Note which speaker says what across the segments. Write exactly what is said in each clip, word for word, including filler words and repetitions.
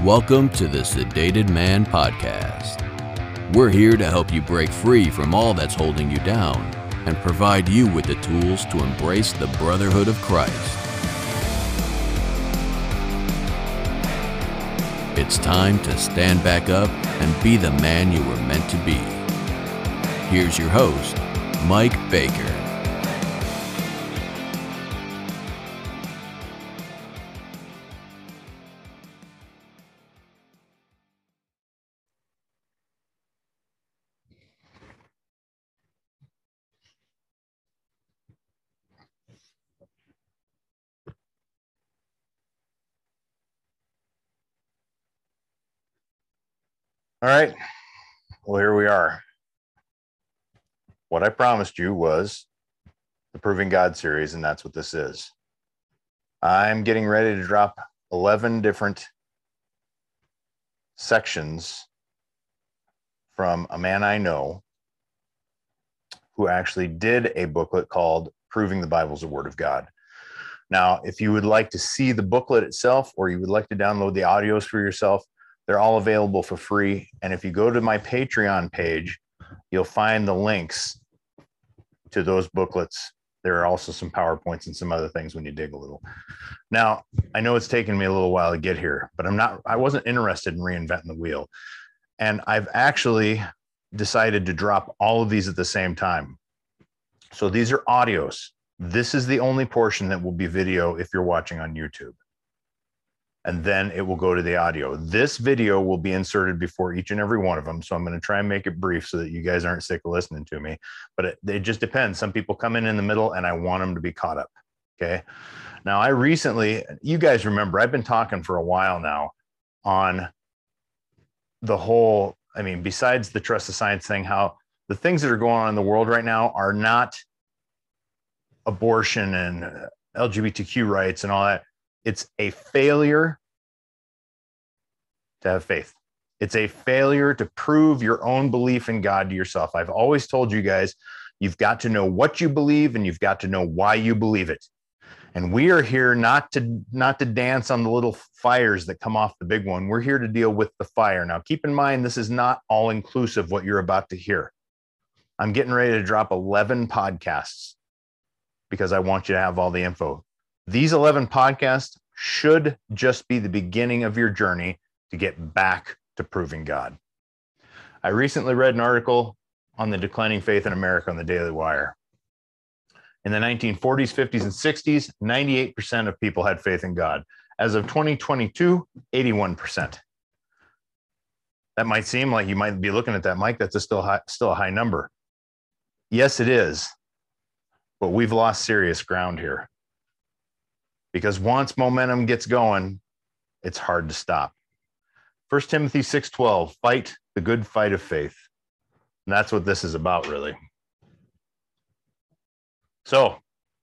Speaker 1: Welcome to the Sedated Man Podcast. We're here to help you break free from all that's holding you down and provide you with the tools to embrace the brotherhood of Christ. It's time to stand back up and be the man you were meant to be. Here's your host, Mike Baker.
Speaker 2: All right, well, here we are. What I promised you was the Proving God series, and that's what this is. I'm getting ready to drop eleven different sections from a man I know who actually did a booklet called Proving the Bible's the Word of God. Now, if you would like to see the booklet itself, or you would like to download the audios for yourself, they're all available for free. And if you go to my Patreon page, you'll find the links to those booklets. There are also some PowerPoints and some other things when you dig a little. Now, I know it's taken me a little while to get here, but I'm not, I wasn't interested in reinventing the wheel. And I've actually decided to drop all of these at the same time. So these are audios. This is the only portion that will be video if you're watching on YouTube. And then it will go to the audio. This video will be inserted before each and every one of them. So I'm going to try and make it brief so that you guys aren't sick of listening to me. But it, it just depends. Some people come in in the middle and I want them to be caught up. Okay. Now, I recently, you guys remember, I've been talking for a while now on the whole, I mean, besides the trust the science thing, how the things that are going on in the world right now are not abortion and L G B T Q rights and all that. It's a failure to have faith. It's a failure to prove your own belief in God to yourself. I've always told you guys, you've got to know what you believe and you've got to know why you believe it. And we are here not to, not to dance on the little fires that come off the big one. We're here to deal with the fire. Now, keep in mind, this is not all inclusive what you're about to hear. I'm getting ready to drop eleven podcasts because I want you to have all the info. These eleven podcasts should just be the beginning of your journey to get back to proving God. I recently read an article on the declining faith in America on the Daily Wire. In the nineteen forties, fifties, and sixties, ninety-eight percent of people had faith in God. As of twenty twenty-two, eighty-one percent. That might seem like you might be looking at that, Mike, that's a still high, still a high number. Yes, it is. But we've lost serious ground here. Because once momentum gets going, it's hard to stop. First Timothy six twelve, fight the good fight of faith. And that's what this is about, really. So,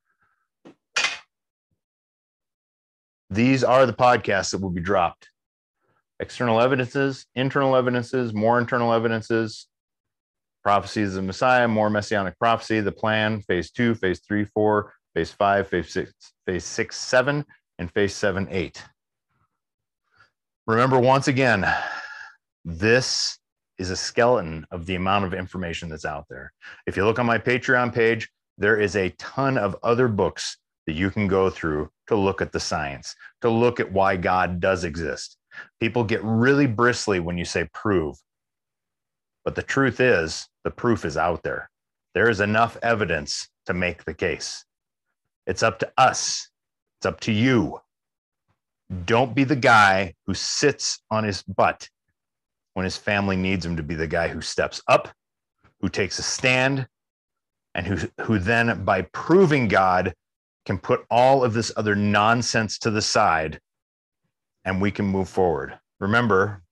Speaker 2: these are the podcasts that will be dropped. External evidences, internal evidences, more internal evidences, prophecies of the Messiah, more messianic prophecy, the plan, phase two, phase three, four, phase five, phase six, phase six, seven, and phase seven, eight. Remember, once again, this is a skeleton of the amount of information that's out there. If you look on my Patreon page, there is a ton of other books that you can go through to look at the science, to look at why God does exist. People get really bristly when you say prove. But the truth is, the proof is out there. There is enough evidence to make the case. It's up to us. It's up to you. Don't be the guy who sits on his butt when his family needs him to be the guy who steps up, who takes a stand, and who, who then, by proving God, can put all of this other nonsense to the side, and we can move forward. Remember,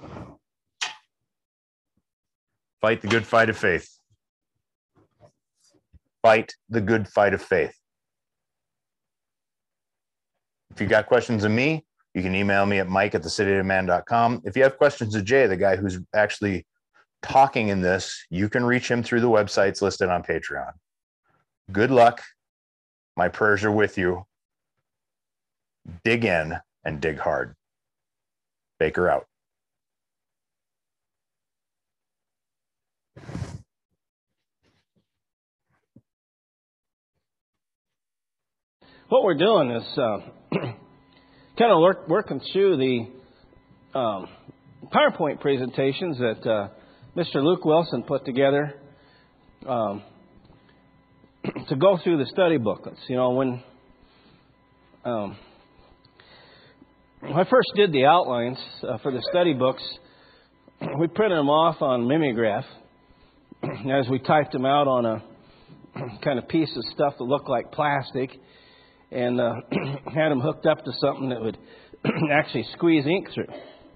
Speaker 2: fight the good fight of faith. Fight the good fight of faith. If you got questions of me, you can email me at mike at the sedated man dot com. If you have questions of Jay, the guy who's actually talking in this, you can reach him through the websites listed on Patreon. Good luck. My prayers are with you. Dig in and dig hard. Baker out.
Speaker 3: What we're doing is uh, kind of work, working through the um, PowerPoint presentations that uh, Mister Luke Wilson put together um, to go through the study booklets. You know, when um, when I first did the outlines uh, for the study books, we printed them off on mimeograph. As we typed them out on a kind of piece of stuff that looked like plastic, and uh, had them hooked up to something that would actually squeeze ink through.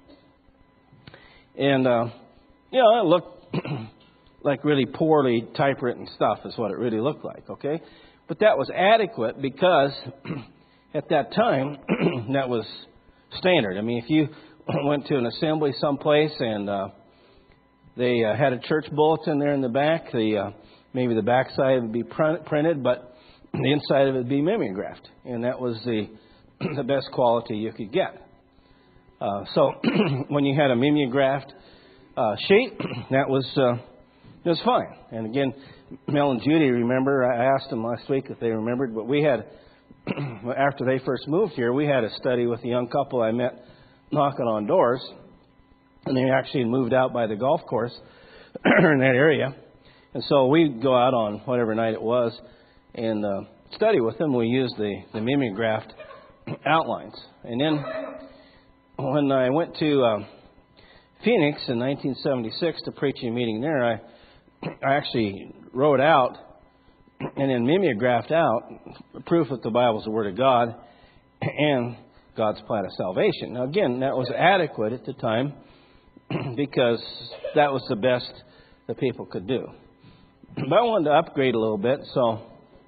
Speaker 3: And, uh, you know, it looked like really poorly typewritten stuff is what it really looked like, okay? But that was adequate because at that time, that was standard. I mean, if you went to an assembly someplace and uh, they uh, had a church bulletin there in the back, the uh, maybe the back side would be print- printed, but the inside of it would be mimeographed, and that was the the best quality you could get. Uh, so when you had a mimeographed uh, sheet, that was uh, it was fine. And again, Mel and Judy remember. I asked them last week if they remembered, but we had after they first moved here, we had a study with a young couple I met knocking on doors, and they actually moved out by the golf course in that area. And so we'd go out on whatever night it was and uh, study with them. We used the, the mimeographed outlines. And then when I went to uh, Phoenix in nineteen seventy-six to preach a meeting there, I, I actually wrote out and then mimeographed out proof that the Bible is the Word of God and God's plan of salvation. Now, again, that was adequate at the time because that was the best that people could do. But I wanted to upgrade a little bit, so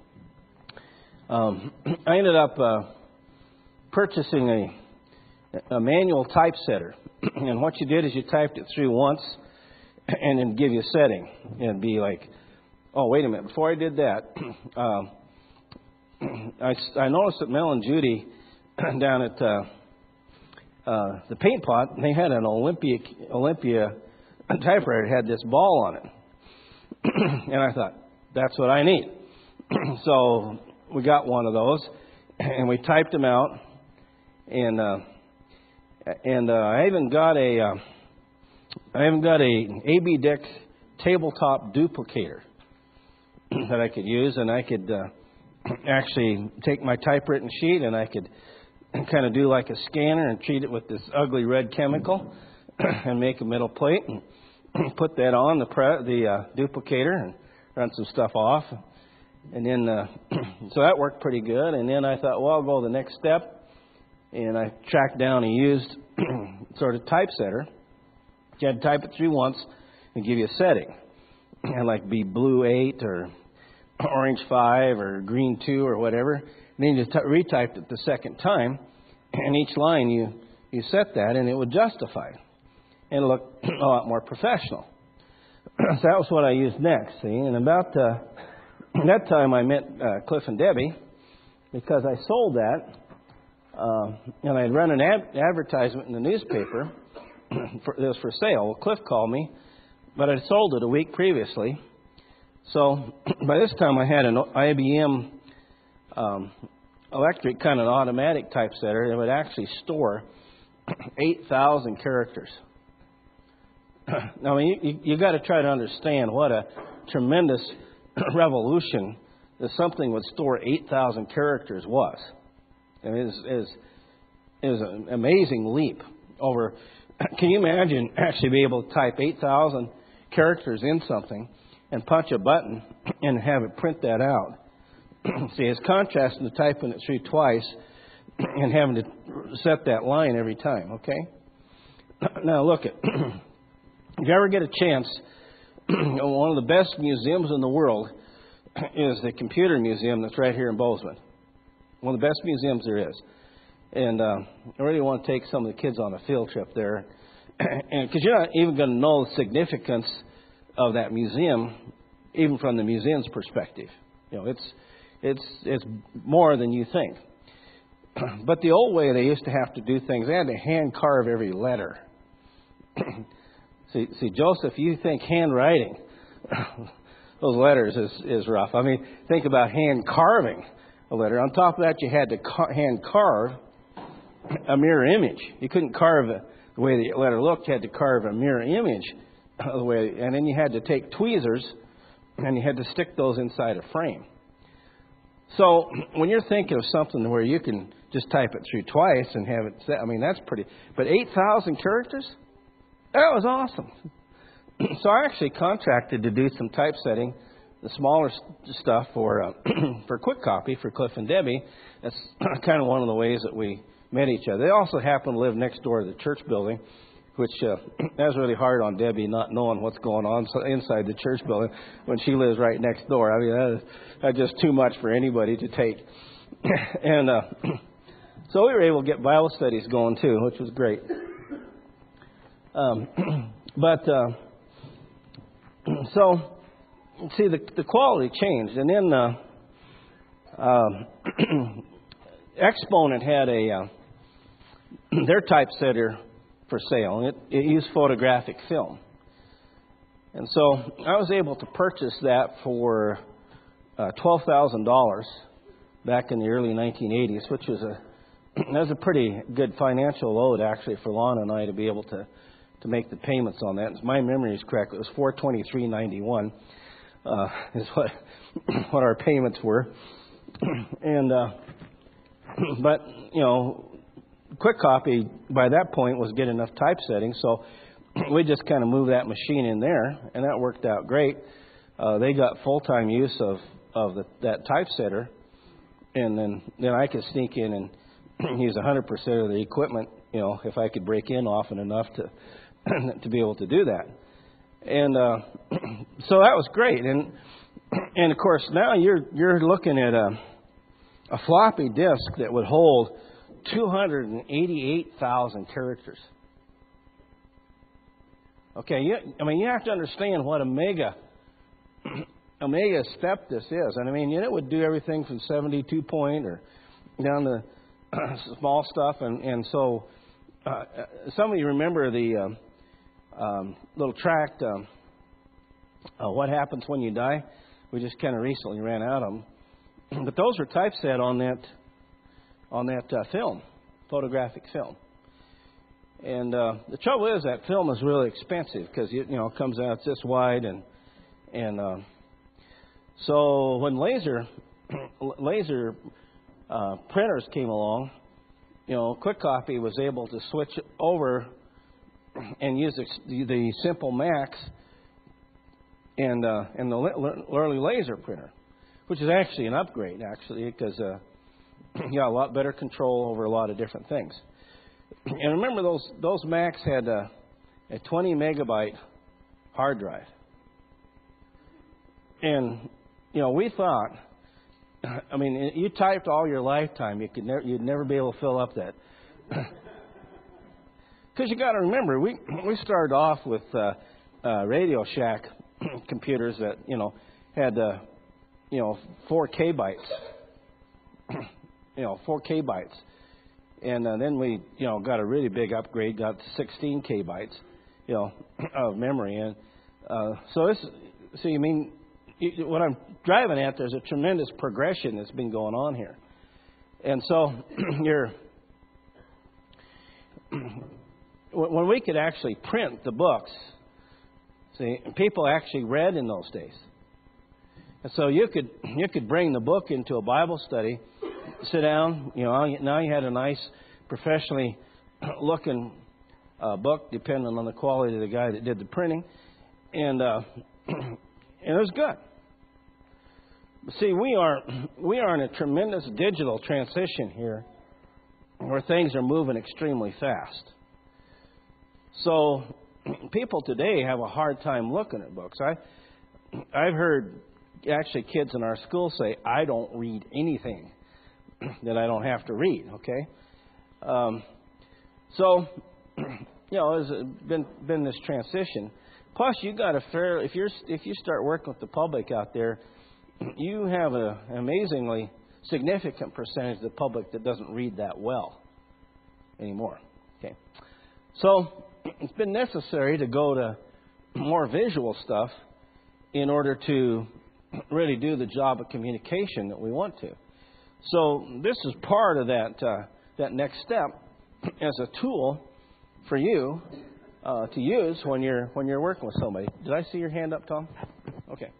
Speaker 3: um, I ended up uh, purchasing a, a manual typesetter. And what you did is you typed it through once and then give you a setting. It'd be like, oh, wait a minute, before I did that, um, I, I noticed that Mel and Judy down at uh, uh, the paint pot, they had an Olympia, Olympia typewriter that had this ball on it. And I thought, that's what I need. So we got one of those, and we typed them out. And uh, and uh, I even got a uh, I even got a A B Dick tabletop duplicator that I could use, and I could uh, actually take my typewritten sheet and I could kind of do like a scanner and treat it with this ugly red chemical and make a metal plate and put that on the pre- the uh, duplicator and run some stuff off. And then, uh, so that worked pretty good. And then I thought, well, I'll go the next step. And I tracked down a used sort of typesetter. You had to type it through once and give you a setting. And like be blue eight or orange five or green two or whatever. And then you t- retyped it the second time. And each line you, you set that and it would justify it. And look a lot more professional. So that was what I used next, see. And about uh, that time I met uh, Cliff and Debbie because I sold that. Uh, and I'd run an ad- advertisement in the newspaper. for, it was for sale. Well, Cliff called me, but I'd sold it a week previously. So by this time I had an I B M um, electric kind of automatic typesetter that would actually store eight thousand characters. Now, you, you, you got to try to understand what a tremendous revolution that something would store eight thousand characters was. And it is, it is, it is an amazing leap over. Can you imagine actually be able to type eight thousand characters in something and punch a button and have it print that out? See, it's contrasting to typing it through twice and having to set that line every time, okay? Now, look at. If you ever get a chance, one of the best museums in the world is the Computer Museum that's right here in Bozeman. One of the best museums there is. And uh, I really want to take some of the kids on a field trip there. And because you're not even going to know the significance of that museum, even from the museum's perspective. You know, it's it's it's more than you think. But the old way, they used to have to do things. They had to hand carve every letter. see, see, Joseph, you think handwriting, those letters is, is rough. I mean, think about hand carving a letter. On top of that, you had to car- hand carve a mirror image. You couldn't carve a, the way the letter looked. You had to carve a mirror image of the way, and then you had to take tweezers and you had to stick those inside a frame. So when you're thinking of something where you can just type it through twice and have it set, I mean, that's pretty. But eight thousand characters? That was awesome. So I actually contracted to do some typesetting, the smaller stuff for uh, for Quick Copy for Cliff and Debbie. That's kind of one of the ways that we met each other. They also happen to live next door to the church building, which uh, that was really hard on Debbie, not knowing what's going on inside the church building when she lives right next door. I mean, that is, that's just too much for anybody to take. And uh, so we were able to get Bible studies going too, which was great. Um, but uh, so, see, the the quality changed, and then uh, uh, Exponent had a uh, their typesetter for sale, and it, it used photographic film. And so I was able to purchase that for uh, twelve thousand dollars back in the early nineteen eighties, which was a that was a pretty good financial load actually for Lon and I to be able to, to make the payments on that. If my memory is correct, it was four twenty three ninety one uh, is what what our payments were. And uh, but you know. Quick Copy by that point was getting enough typesetting, so we just kind of moved that machine in there, and that worked out great. Uh, they got full-time use of of the, that typesetter, and then then I could sneak in and use one hundred percent of the equipment, you know, if I could break in often enough to to be able to do that. And uh, so that was great, and and of course now you're you're looking at a a floppy disk that would hold two hundred eighty-eight thousand characters. Okay, you, I mean, you have to understand what a mega, a mega step this is. And I mean, it would do everything from seventy-two point or down to small stuff. And, and so, uh, some of you remember the um, um, little tract, um, uh, What Happens When You Die? We just kind of recently ran out of them. But those were typeset on that on that uh, film, photographic film. And uh, the trouble is that film is really expensive because it, you know, it comes out this wide, and and uh, so when laser laser uh, printers came along, you know, Quick Copy was able to switch over and use the, the Simple Max and uh, and the early laser printer, which is actually an upgrade actually because. Uh, You got a lot better control over a lot of different things. And remember, those those Macs had a, a twenty megabyte hard drive. And, you know, we thought, I mean, you typed all your lifetime, you could never, you'd never be able to fill up that. Because you got to remember, we we started off with uh, uh, Radio Shack computers that, you know, had, uh, you know, four K bytes. You know, four K bytes. And uh, then we, you know, got a really big upgrade, got sixteen K bytes, you know, of memory. And uh, so this, so you mean, you, what I'm driving at, there's a tremendous progression that's been going on here. And so you're, when we could actually print the books, see, people actually read in those days. And so you could you could bring the book into a Bible study, sit down, you know, now you had a nice, professionally looking uh, book, depending on the quality of the guy that did the printing, and uh, and it was good. But see, we are we are in a tremendous digital transition here, where things are moving extremely fast. So people today have a hard time looking at books. I I've heard actually kids in our school say, "I don't read anything that I don't have to read." Okay, um, so you know, it's been been this transition. Plus, you got a fair if you're if you start working with the public out there, you have a, an amazingly significant percentage of the public that doesn't read that well anymore. Okay, so it's been necessary to go to more visual stuff in order to really do the job of communication that we want to. So this is part of that uh, that next step as a tool for you uh, to use when you're when you're working with somebody. Did I see your hand up, Tom? Okay.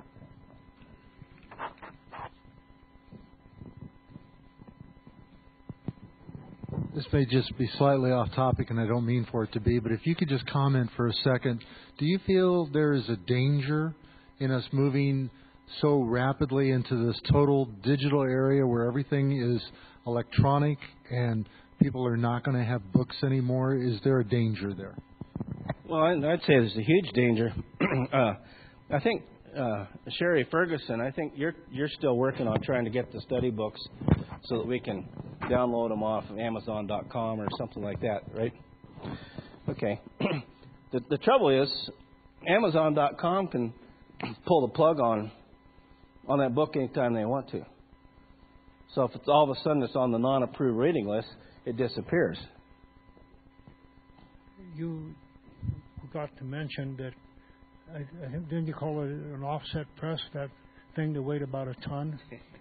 Speaker 4: This may just be slightly off topic, and I don't mean for it to be, but if you could just comment for a second, do you feel there is a danger in us moving so rapidly into this total digital area where everything is electronic and people are not going to have books anymore? Is there a danger there?
Speaker 3: Well, I'd say there's a huge danger. uh, I think, uh, Sherry Ferguson, I think you're you're still working on trying to get the study books so that we can download them off of Amazon dot com or something like that, right? Okay. the, the trouble is, Amazon dot com can pull the plug on on that book anytime they want to. So if it's all of a sudden it's on the non-approved reading list, it disappears.
Speaker 5: You forgot to mention that, I, I think, didn't you call it an offset press, that thing that weighed about a ton?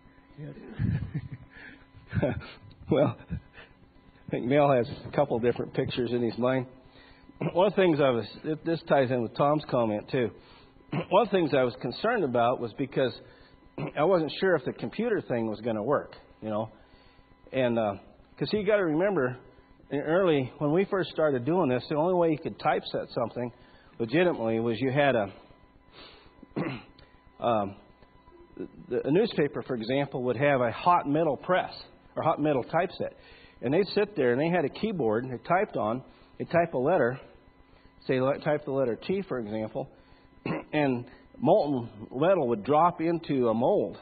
Speaker 3: Well, I think Mel has a couple different pictures in his mind. One of the things I was, this ties in with Tom's comment too. One of the things I was concerned about was because I wasn't sure if the computer thing was going to work, you know. And because uh, you got to remember, early, when we first started doing this, the only way you could typeset something legitimately was you had a, um, the, a newspaper, for example, would have a hot metal press or hot metal typeset. And they'd sit there and they had a keyboard and they typed on, they'd type a letter, say type the letter T, for example, and molten metal would drop into a mold.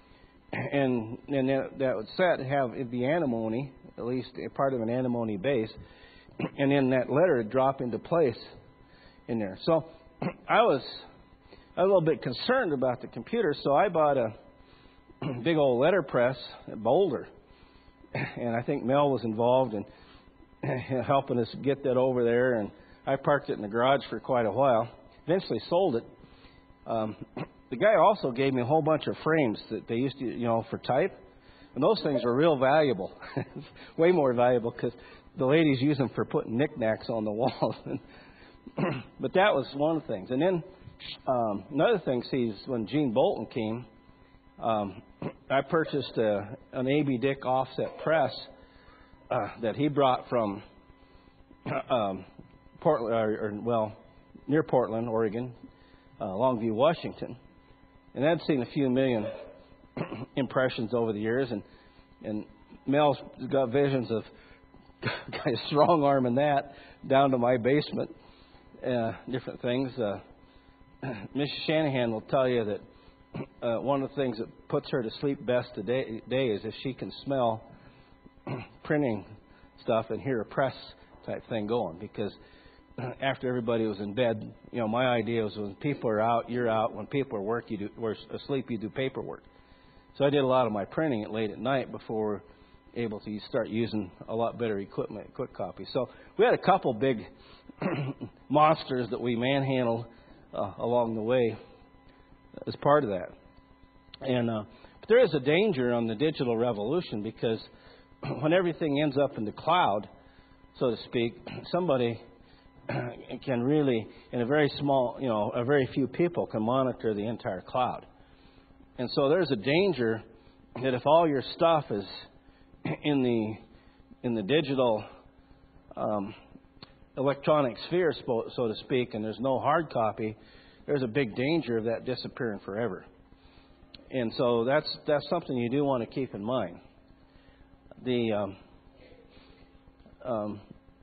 Speaker 3: And then that, that would set have it be antimony, at least a part of an antimony base, and then that letter would drop into place in there. So I was a little bit concerned about the computer, so I bought a big old letter press at Boulder. And I think Mel was involved in helping us get that over there, and I parked it in the garage for quite a while. Eventually sold it. Um, the guy also gave me a whole bunch of frames that they used to, you know, for type. And those things were real valuable. Way more valuable because the ladies use them for putting knickknacks on the walls. But that was one of the things. And then um, another thing, see, is when Gene Bolton came, um, I purchased a, an A B Dick offset press uh, that he brought from um, Portland, or, or well, near Portland, Oregon. Uh, Longview, Washington, and I'd seen a few million impressions over the years, and and Mel's got visions of kind of strong arming that down to my basement, uh, different things. Uh, Miss Shanahan will tell you that uh, one of the things that puts her to sleep best today day is if she can smell printing stuff and hear a press type thing going, because after everybody was in bed, you know, my idea was when people are out, you're out. When people are work, you do, were asleep, you do paperwork. So I did a lot of my printing late at night before able to start using a lot better equipment, quick copy. So we had a couple big monsters that we manhandled uh, along the way as part of that. And uh, but there is a danger on the digital revolution, because when everything ends up in the cloud, so to speak, somebody can really, in a very small, you know, a very few people can monitor the entire cloud. And so there's a danger that if all your stuff is in the in the digital um, electronic sphere, so to speak, and there's no hard copy, there's a big danger of that disappearing forever. And so that's that's something you do want to keep in mind. The um, um,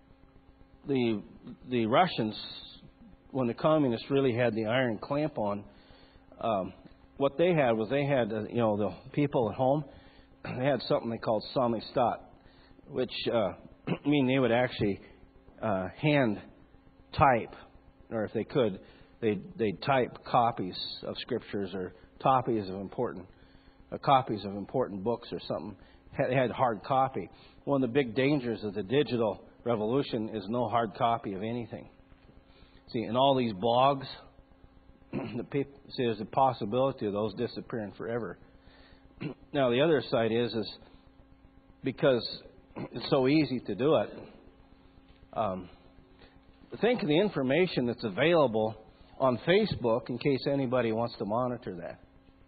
Speaker 3: the the Russians, when the communists really had the iron clamp on, um, what they had was they had, uh, you know, the people at home, they had something they called samizdat, which uh, mean they would actually uh, hand type, or if they could, they they'd type copies of scriptures or copies of important uh, copies of important books or something. They had hard copy. One of the big dangers of the digital revolution is no hard copy of anything. See, in all these blogs, the people, see, there's a possibility of those disappearing forever. Now, the other side is, is because it's so easy to do it, um, think of the information that's available on Facebook in case anybody wants to monitor that.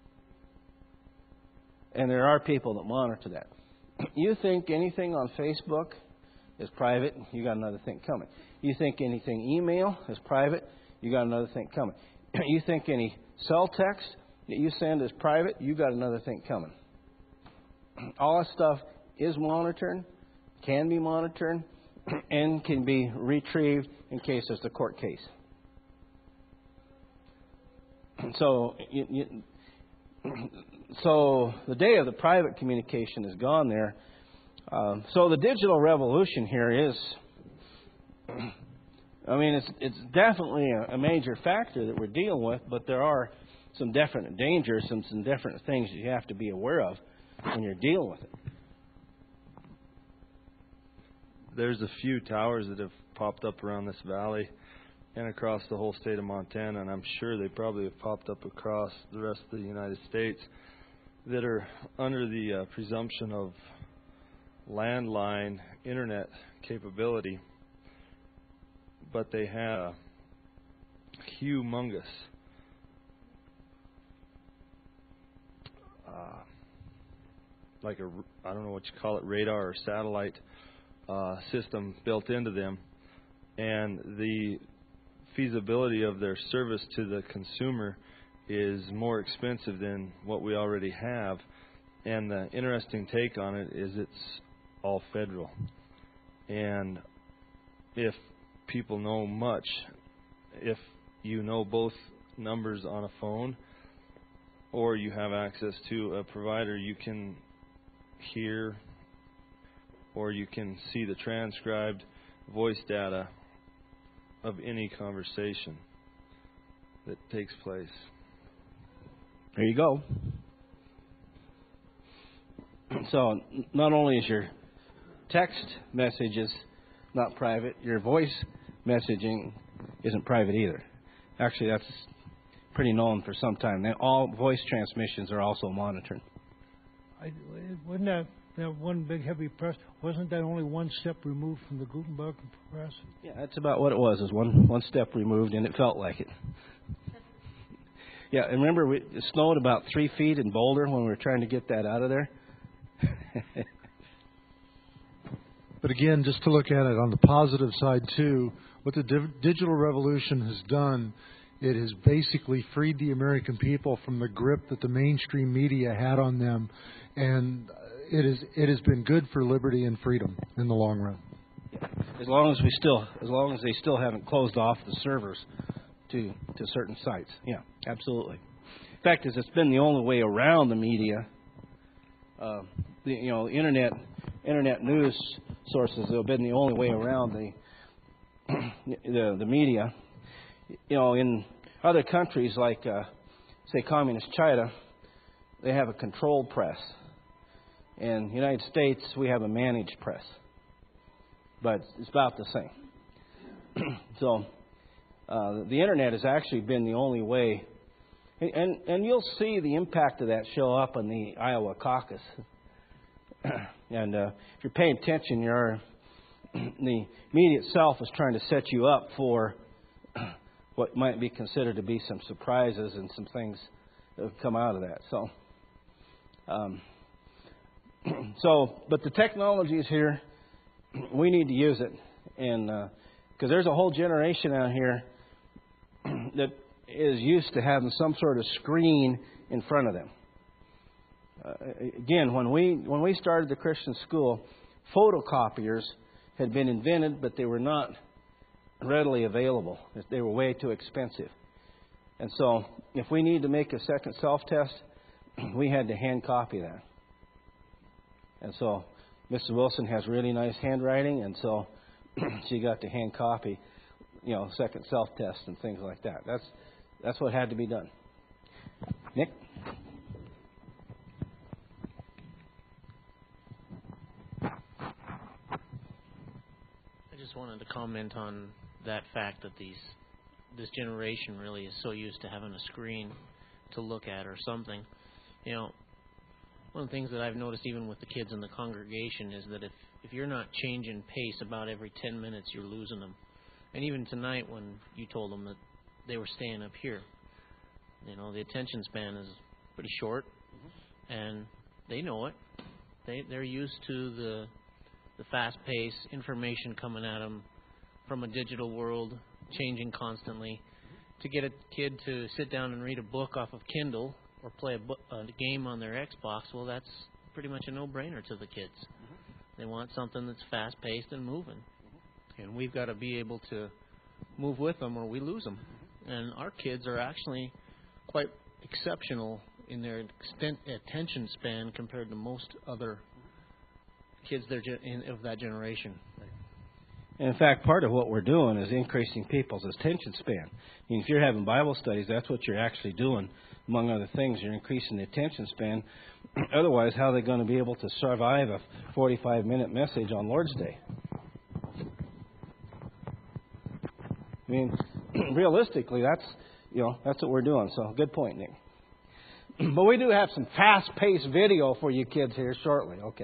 Speaker 3: And there are people that monitor that. You think anything on Facebook is private, you got another thing coming. You think anything email is private, you got another thing coming. You think any cell text that you send is private, you got another thing coming. All that stuff is monitored, can be monitored, and can be retrieved in case there's a court case. So, you, you, so the day of the private communication is gone there. Um, so the digital revolution here is, I mean, it's it's definitely a, a major factor that we're dealing with, but there are some definite dangers and some different things you have to be aware of when you're dealing with it.
Speaker 6: There's a few towers that have popped up around this valley and across the whole state of Montana, and I'm sure they probably have popped up across the rest of the United States, that are under the uh, presumption of landline internet capability, but they have humongous uh, like a, I don't know what you call it, radar or satellite uh, system built into them, and the feasibility of their service to the consumer is more expensive than what we already have. And the interesting take on it is it's all federal. And if people know much, if you know both numbers on a phone or you have access to a provider, you can hear or you can see the transcribed voice data of any conversation that takes place.
Speaker 3: There you go. So not only is your text messages not private, your voice messaging isn't private either. Actually, that's pretty known for some time. Now, all voice transmissions are also monitored.
Speaker 5: I, wasn't that, that one big heavy press, wasn't that only one step removed from the Gutenberg press?
Speaker 3: Yeah, that's about what it was, is one, one step removed, and it felt like it. Yeah, and remember, we, it snowed about three feet in Boulder when we were trying to get that out of there?
Speaker 4: But again, just to look at it on the positive side too, what the div- digital revolution has done, it has basically freed the American people from the grip that the mainstream media had on them, and it is it has been good for liberty and freedom in the long run.
Speaker 3: As long as we still, as long as they still haven't closed off the servers to to certain sites, yeah, absolutely. In fact, as it's been the only way around the media, uh, the, you know, internet internet news sources have been the only way around the the, the media. You know, in other countries like, uh, say, communist China, they have a controlled press. In the United States, we have a managed press. But it's about the same. So, uh, the internet has actually been the only way. And, and you'll see the impact of that show up in the Iowa caucus. And uh, if you're paying attention, you're, the media itself is trying to set you up for what might be considered to be some surprises and some things that have come out of that. So, um, so, but the technology is here. We need to use it, and because uh, there's a whole generation out here that is used to having some sort of screen in front of them. Uh, again, when we when we started the Christian school, photocopiers had been invented, but they were not readily available. They were way too expensive. And so, if we need to make a second self-test, we had to hand copy that. And so, Missus Wilson has really nice handwriting, and so she got to hand copy, you know, second self-test and things like that. That's that's what had to be done. Nick?
Speaker 7: just wanted to comment on that fact that these this generation really is so used to having a screen to look at or something. You know, one of the things that I've noticed even with the kids in the congregation is that if, if you're not changing pace about every ten minutes, you're losing them. And even tonight when you told them that they were staying up here, you know, the attention span is pretty short, mm-hmm. and they know it. They, they're used to the the fast pace, information coming at them from a digital world, changing constantly. To get a kid to sit down and read a book off of Kindle or play a, book, a game on their Xbox, well, that's pretty much a no-brainer to the kids. Mm-hmm. They want something that's fast-paced and moving. Mm-hmm. And we've got to be able to move with them or we lose them. Mm-hmm. And our kids are actually quite exceptional in their extent, attention span compared to most other kids that are in, of that generation.
Speaker 3: And in fact, part of what we're doing is increasing people's attention span. I mean, if you're having Bible studies, that's what you're actually doing. Among other things, you're increasing the attention span. Otherwise, how are they going to be able to survive a forty-five minute message on Lord's Day? I mean, realistically, that's you know that's what we're doing. So, good point, Nick. But we do have some fast-paced video for you kids here shortly. Okay.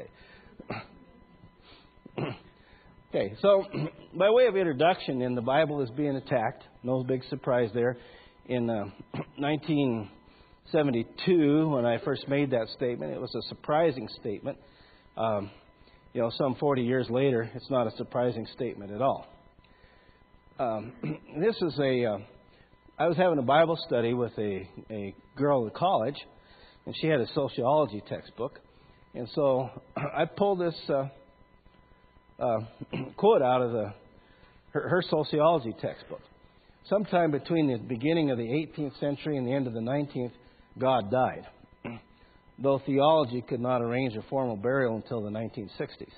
Speaker 3: Okay, so by way of introduction, in the Bible is being attacked. No big surprise there. In uh, nineteen seventy-two, when I first made that statement, it was a surprising statement. Um, you know, some forty years later, it's not a surprising statement at all. Um, this is a. Uh, I was having a Bible study with a, a girl in college, and she had a sociology textbook, and so I pulled this. Uh, Uh, quote out of the her, her sociology textbook. Sometime between the beginning of the eighteenth century and the end of the nineteenth, God died, though theology could not arrange a formal burial until the nineteen sixties.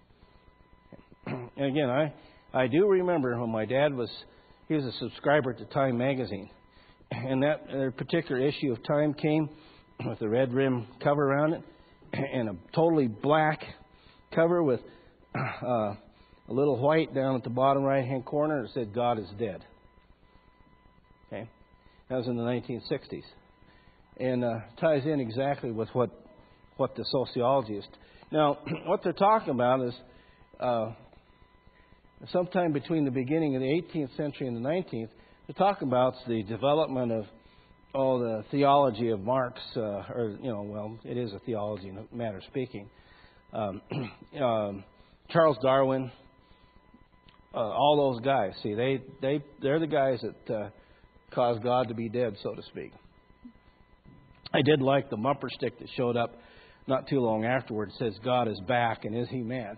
Speaker 3: And again, I, I do remember when my dad was, he was a subscriber to Time magazine, and that uh, particular issue of Time came with a red rim cover around it and a totally black cover with Uh, a little white down at the bottom right-hand corner. It said, God is dead. Okay? That was in the nineteen sixties. And uh, ties in exactly with what, what the sociologist... Now, what they're talking about is uh, sometime between the beginning of the eighteenth century and the nineteenth, they're talking about the development of all the theology of Marx, uh, or, you know, well, it is a theology in a matter of speaking. Um, um, Charles Darwin, uh, all those guys. See, they, they, they're the guys that uh, caused God to be dead, so to speak. I did like the bumper stick that showed up not too long afterwards. It says, God is back, and is he mad?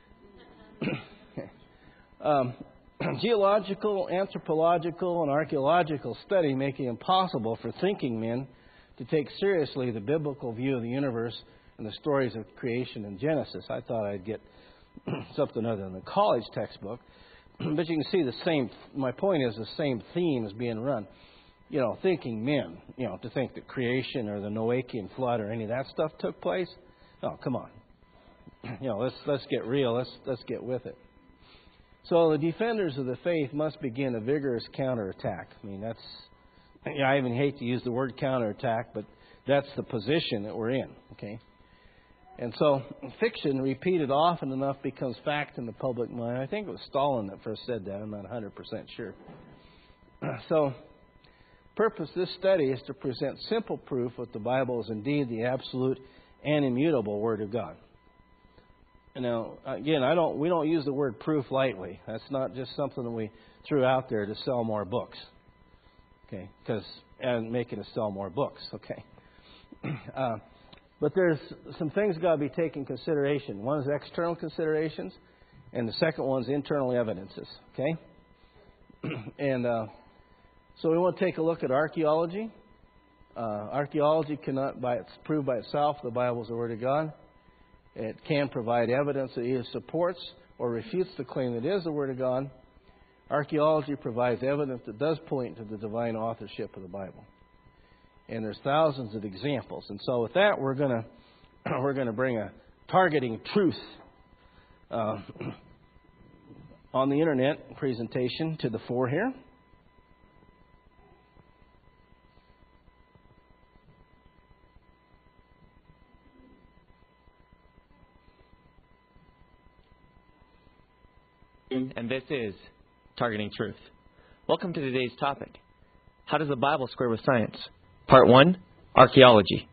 Speaker 3: um, geological, anthropological, and archaeological study make it impossible for thinking men to take seriously the biblical view of the universe and the stories of creation in Genesis. I thought I'd get something other than the college textbook. But you can see the same, my point is the same theme is being run. You know, thinking men, you know, to think that creation or the Noachian flood or any of that stuff took place. Oh, come on. You know, let's let's get real. Let's let's get with it. So the defenders of the faith must begin a vigorous counterattack. I mean, that's, you know, I even hate to use the word counterattack, but that's the position that we're in, okay? And so fiction repeated often enough becomes fact in the public mind. I think it was Stalin that first said that. I'm not one hundred percent sure. So purpose of this study is to present simple proof that the Bible is indeed the absolute and immutable Word of God. And now, again, I don't. we don't use the word proof lightly. That's not just something that we threw out there to sell more books. Okay, because and making us sell more books. Okay. Uh, But there's some things got to be taken into consideration. One is external considerations, and the second one is internal evidences. Okay? and uh, so we want to take a look at archaeology. Uh, archaeology cannot by its, prove by itself the Bible is the Word of God. It can provide evidence that either supports or refutes the claim that it is the Word of God. Archaeology provides evidence that does point to the divine authorship of the Bible. And there's thousands of examples. And so with that, we're going to we're going to bring a targeting truth uh, on the internet presentation to the fore here.
Speaker 8: And this is Targeting Truth. Welcome to today's topic. How does the Bible square with science? Part one, Archaeology.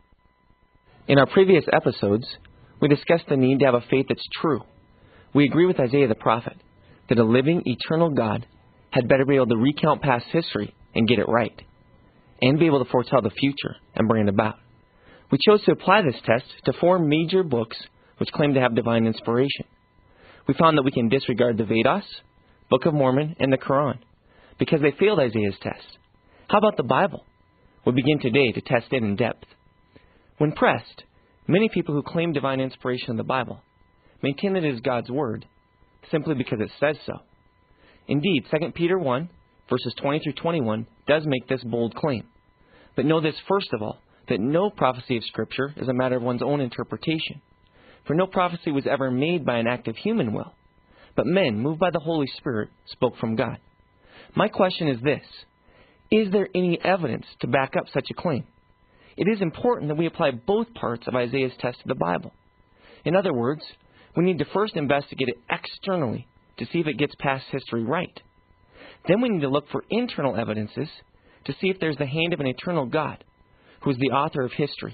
Speaker 8: In our previous episodes, we discussed the need to have a faith that's true. We agree with Isaiah the prophet that a living, eternal God had better be able to recount past history and get it right, and be able to foretell the future and bring it about. We chose to apply this test to four major books which claim to have divine inspiration. We found that we can disregard the Vedas, Book of Mormon, and the Quran because they failed Isaiah's test. How about the Bible? We begin today to test it in depth. When pressed, many people who claim divine inspiration in the Bible maintain that it is God's Word simply because it says so. Indeed, Second Peter one, verses twenty through twenty-one, does make this bold claim. But know this first of all, that no prophecy of Scripture is a matter of one's own interpretation. For no prophecy was ever made by an act of human will, but men, moved by the Holy Spirit, spoke from God. My question is this: is there any evidence to back up such a claim? It is important that we apply both parts of Isaiah's test to the Bible. In other words, we need to first investigate it externally to see if it gets past history right. Then we need to look for internal evidences to see if there's the hand of an eternal God who is the author of history,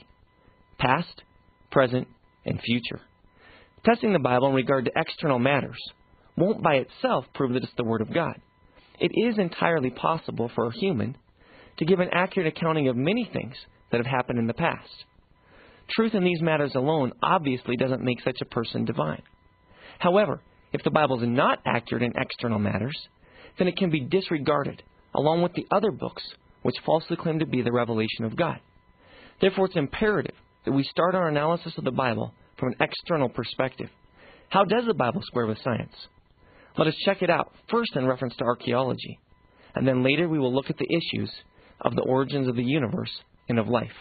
Speaker 8: past, present, and future. Testing the Bible in regard to external matters won't by itself prove that it's the Word of God. It is entirely possible for a human to give an accurate accounting of many things that have happened in the past. Truth in these matters alone obviously doesn't make such a person divine. However, if the Bible is not accurate in external matters, then it can be disregarded along with the other books which falsely claim to be the revelation of God. Therefore, it's imperative that we start our analysis of the Bible from an external perspective. How does the Bible square with science? Let us check it out, first in reference to archaeology, and then later we will look at the issues of the origins of the universe and of life.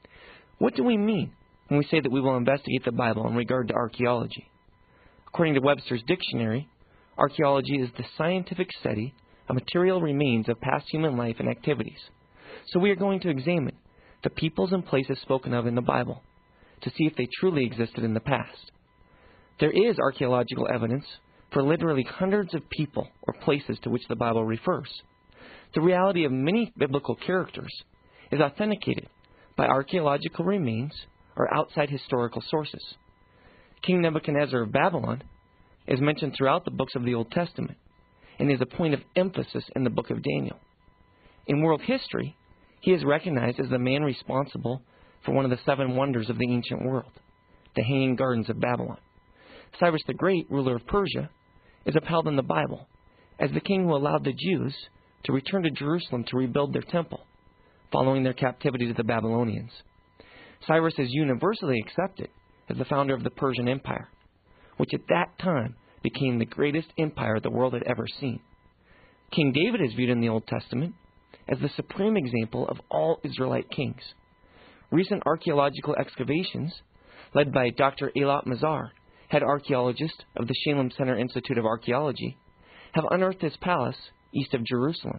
Speaker 8: What do we mean when we say that we will investigate the Bible in regard to archaeology? According to Webster's dictionary, archaeology is the scientific study of material remains of past human life and activities. So we are going to examine the peoples and places spoken of in the Bible to see if they truly existed in the past. There is archaeological evidence for literally hundreds of people or places to which the Bible refers. The reality of many biblical characters is authenticated by archaeological remains or outside historical sources. King Nebuchadnezzar of Babylon is mentioned throughout the books of the Old Testament and is a point of emphasis in the book of Daniel. In world history, he is recognized as the man responsible for one of the seven wonders of the ancient world, the Hanging Gardens of Babylon. Cyrus the Great, ruler of Persia, is upheld in the Bible as the king who allowed the Jews to return to Jerusalem to rebuild their temple, following their captivity to the Babylonians. Cyrus is universally accepted as the founder of the Persian Empire, which at that time became the greatest empire the world had ever seen. King David is viewed in the Old Testament as the supreme example of all Israelite kings. Recent archaeological excavations, led by Doctor Eilat Mazar, head archaeologist of the Shalem Center Institute of Archaeology, have unearthed his palace east of Jerusalem.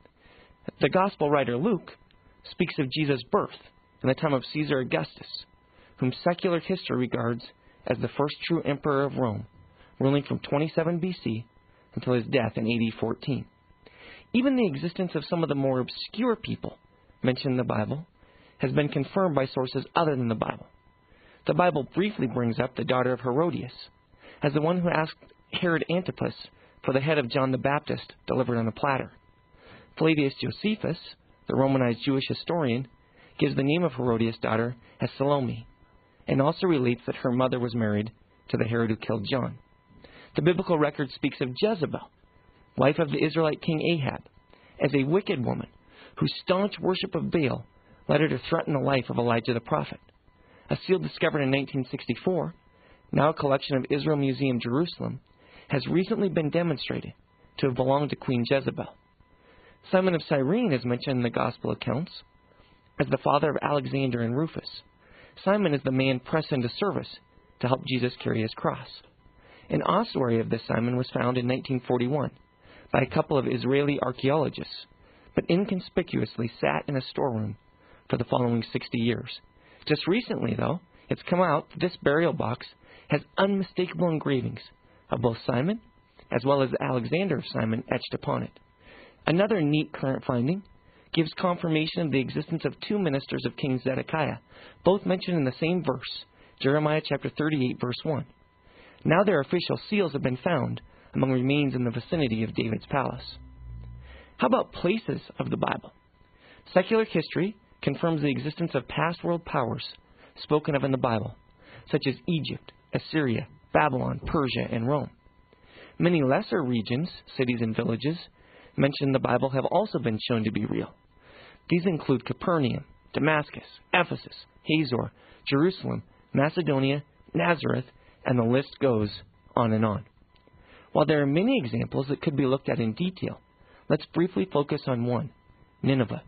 Speaker 8: The Gospel writer Luke speaks of Jesus' birth in the time of Caesar Augustus, whom secular history regards as the first true emperor of Rome, ruling from twenty-seven B C until his death in A D fourteen. Even the existence of some of the more obscure people mentioned in the Bible has been confirmed by sources other than the Bible. The Bible briefly brings up the daughter of Herodias as the one who asked Herod Antipas for the head of John the Baptist delivered on a platter. Flavius Josephus, the Romanized Jewish historian, gives the name of Herodias' daughter as Salome, and also relates that her mother was married to the Herod who killed John. The biblical record speaks of Jezebel, wife of the Israelite king Ahab, as a wicked woman whose staunch worship of Baal led her to threaten the life of Elijah the prophet. A seal discovered in nineteen sixty-four, now a collection of Israel Museum, Jerusalem, has recently been demonstrated to have belonged to Queen Jezebel. Simon of Cyrene is mentioned in the Gospel accounts as the father of Alexander and Rufus. Simon is the man pressed into service to help Jesus carry his cross. An ossuary of this Simon was found in nineteen forty-one by a couple of Israeli archaeologists, but inconspicuously sat in a storeroom for the following sixty years. Just recently, though, it's come out that this burial box has unmistakable engravings of both Simon as well as Alexander of Simon etched upon it. Another neat current finding gives confirmation of the existence of two ministers of King Zedekiah, both mentioned in the same verse, Jeremiah chapter thirty-eight, verse one. Now their official seals have been found among remains in the vicinity of David's palace. How about places of the Bible? Secular history confirms the existence of past world powers spoken of in the Bible, such as Egypt, Assyria, Babylon, Persia, and Rome. Many lesser regions, cities, and villages mentioned in the Bible have also been shown to be real. These include Capernaum, Damascus, Ephesus, Hazor, Jerusalem, Macedonia, Nazareth, and the list goes on and on. While there are many examples that could be looked at in detail, let's briefly focus on one, Nineveh.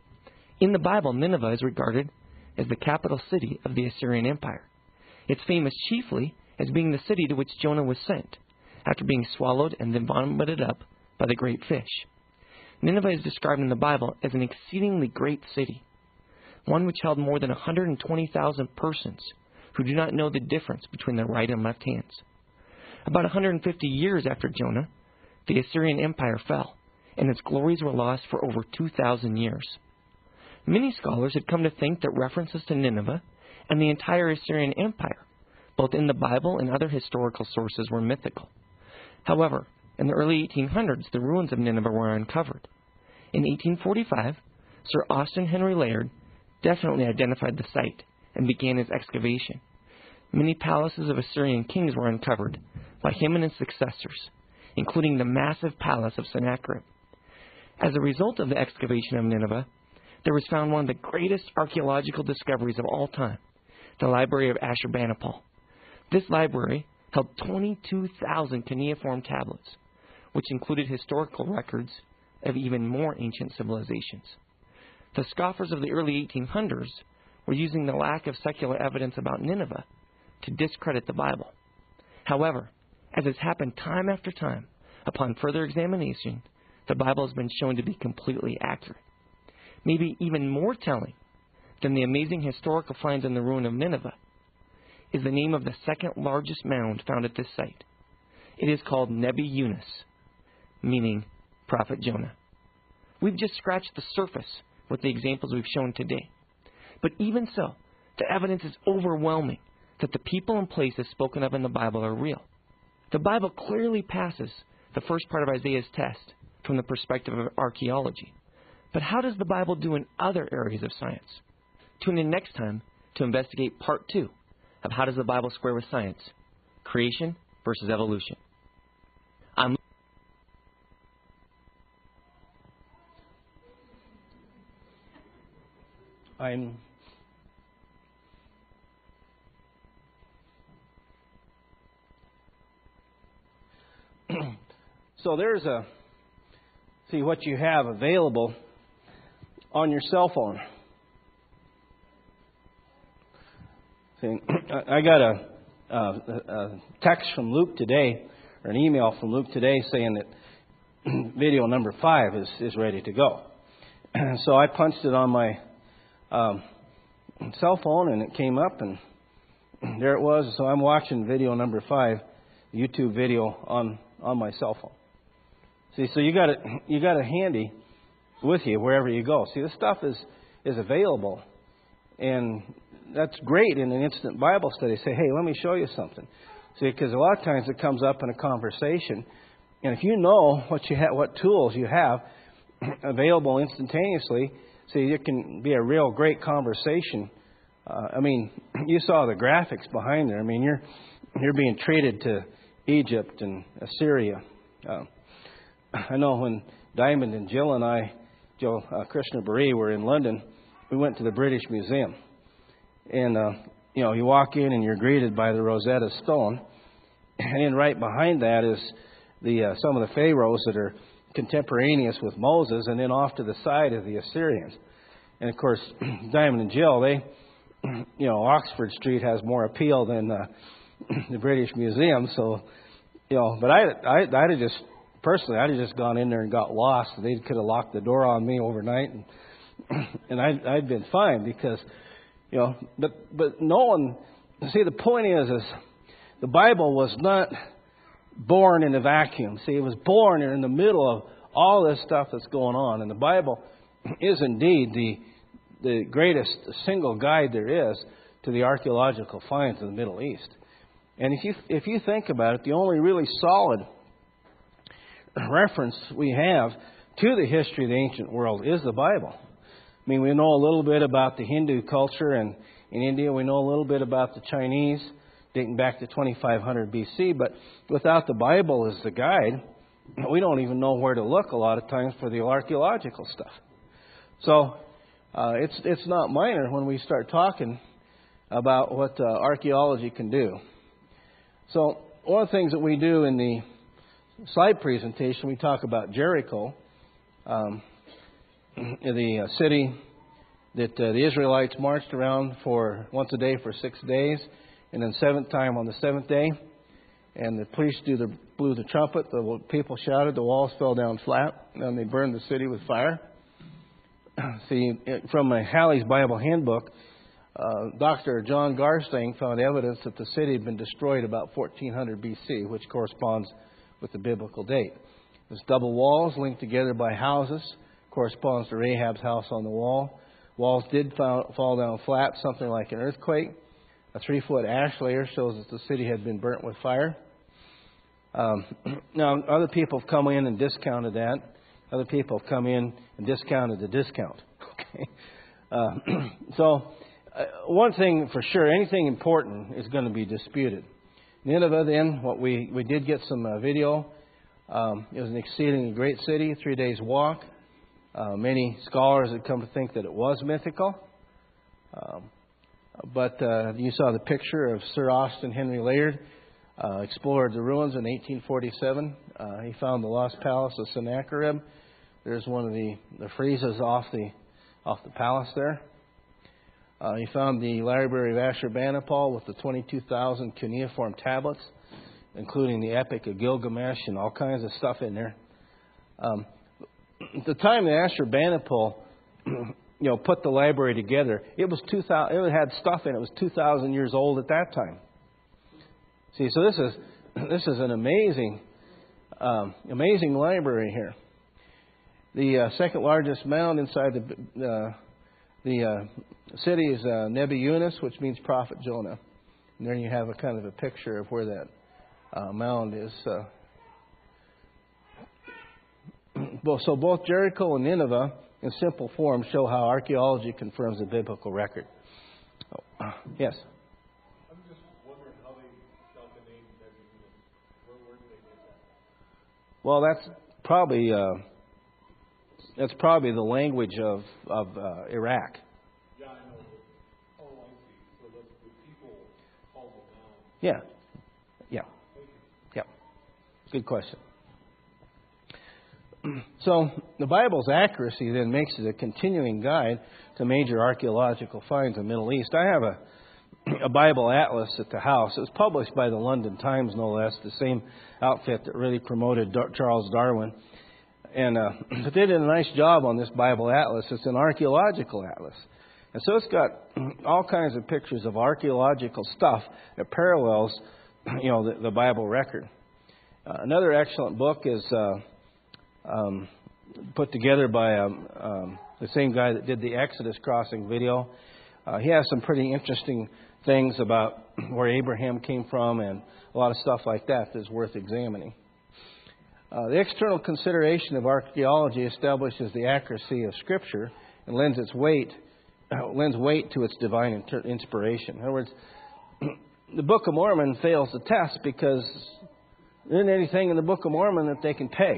Speaker 8: In the Bible, Nineveh is regarded as the capital city of the Assyrian Empire. It's famous chiefly as being the city to which Jonah was sent, after being swallowed and then vomited up by the great fish. Nineveh is described in the Bible as an exceedingly great city, one which held more than one hundred twenty thousand persons who do not know the difference between their right and left hands. About one hundred fifty years after Jonah, the Assyrian Empire fell, and its glories were lost for over two thousand years. Many scholars had come to think that references to Nineveh and the entire Assyrian Empire, both in the Bible and other historical sources, were mythical. However, in the early eighteen hundreds, the ruins of Nineveh were uncovered. In eighteen forty-five, Sir Austin Henry Layard definitely identified the site and began his excavation. Many palaces of Assyrian kings were uncovered by him and his successors, including the massive palace of Sennacherib. As a result of the excavation of Nineveh, there was found one of the greatest archaeological discoveries of all time, the Library of Ashurbanipal. This library held twenty-two thousand cuneiform tablets, which included historical records of even more ancient civilizations. The scoffers of the early eighteen hundreds were using the lack of secular evidence about Nineveh to discredit the Bible. However, as has happened time after time, upon further examination, the Bible has been shown to be completely accurate. Maybe even more telling than the amazing historical finds in the ruin of Nineveh is the name of the second largest mound found at this site. It is called Nebi Yunus, meaning Prophet Jonah. We've just scratched the surface with the examples we've shown today. But even so, the evidence is overwhelming that the people and places spoken of in the Bible are real. The Bible clearly passes the first part of Isaiah's test from the perspective of archaeology. But how does the Bible do in other areas of science? Tune in next time to investigate part two of How Does the Bible Square with Science? Creation versus Evolution. I'm
Speaker 3: I'm so there's a see what you have available on your cell phone. See, I got a, a, a text from Luke today, or an email from Luke today, saying that video number five is, is ready to go. So I punched it on my um, cell phone, and it came up, and there it was. So I'm watching video number five, YouTube video on, on my cell phone. See, so you got it, you got it handy with you wherever you go. See, this stuff is is available, and that's great in an instant Bible study. Say, hey, let me show you something. See, because a lot of times it comes up in a conversation, and if you know what you have, what tools you have available instantaneously, see, it can be a real great conversation. Uh, I mean, you saw the graphics behind there. I mean, you're you're being treated to Egypt and Assyria. Uh, I know when Diamond and Jill and I, Jill uh, Krishna Bari, were in London, we went to the British Museum. And, uh, you know, you walk in and you're greeted by the Rosetta Stone. And then right behind that is the uh, some of the pharaohs that are contemporaneous with Moses. And then off to the side is the Assyrians. And, of course, Diamond and Jill, they, you know, Oxford Street has more appeal than uh, the British Museum. So you know, but I, I, I'd have just, personally, I'd have just gone in there and got lost. They could have locked the door on me overnight, and, and I'd, I'd been fine because, you know, but, but no one, see, the point is, is the Bible was not born in a vacuum. See, it was born in the middle of all this stuff that's going on. And the Bible is indeed the the greatest single guide there is to the archaeological finds of the Middle East. And if you if you think about it, the only really solid reference we have to the history of the ancient world is the Bible. I mean, we know a little bit about the Hindu culture and in India. We know a little bit about the Chinese, dating back to twenty-five hundred B C. But without the Bible as the guide, we don't even know where to look a lot of times for the archaeological stuff. So uh, it's it's not minor when we start talking about what uh, archaeology can do. So one of the things that we do in the slide presentation, we talk about Jericho, um, the uh, city that uh, the Israelites marched around for once a day for six days, and then seventh time on the seventh day. And the priests do the, blew the trumpet, the people shouted, the walls fell down flat, and they burned the city with fire. See, from a Halley's Bible Handbook, uh, Doctor John Garstang found evidence that the city had been destroyed about fourteen hundred B C, which corresponds with the biblical date. There's double walls linked together by houses, corresponds to Rahab's house on the wall. Walls did fall, fall down flat, something like an earthquake. A three-foot ash layer shows that the city had been burnt with fire. Um, now, other people have come in and discounted that. Other people have come in and discounted the discount. Okay. Uh, so, uh, one thing for sure, anything important is going to be disputed. Nineveh, then, what we, we did get some uh, video. Um, it was an exceedingly great city, three days' walk. Uh, many scholars had come to think that it was mythical. Um, but uh, you saw the picture of Sir Austin Henry Layard. Uh, explored the ruins in eighteen forty-seven. Uh, he found the lost palace of Sennacherib. There's one of the, the friezes off the off the palace there. Uh, he found the library of Ashurbanipal with the twenty-two thousand cuneiform tablets, including the Epic of Gilgamesh and all kinds of stuff in there. Um, at the time that Ashurbanipal, you know, put the library together, it was two thousand. It had stuff in it. It was two thousand years old at that time. See, so this is this is an amazing, um, amazing library here. The uh, second largest mound inside the uh, the uh, city is uh, Nebi Yunus, which means Prophet Jonah. And there you have a kind of a picture of where that uh, mound is. Uh, so both Jericho and Nineveh, in simple form, show how archaeology confirms the biblical record. Oh, uh, yes. Well, that's probably uh, that's probably the language of of uh, Iraq.
Speaker 9: Yeah, I know. Oh, I see. So that's the people called it
Speaker 3: Yeah, yeah, yeah. Good question. So the Bible's accuracy then makes it a continuing guide to major archaeological finds in the Middle East. I have a a Bible atlas at the house. It was published by the London Times, no less, the same outfit that really promoted Dar- Charles Darwin. And uh, but they did a nice job on this Bible atlas. It's an archaeological atlas. And so it's got all kinds of pictures of archaeological stuff that parallels, you know, the, the Bible record. Uh, another excellent book is uh, um, put together by um, um, the same guy that did the Exodus crossing video. Uh, he has some pretty interesting things about where Abraham came from and a lot of stuff like that that's worth examining. Uh, the external consideration of archaeology establishes the accuracy of Scripture and lends its weight uh, lends weight to its divine inter- inspiration. In other words, the Book of Mormon fails the test because there isn't anything in the Book of Mormon that they can peg.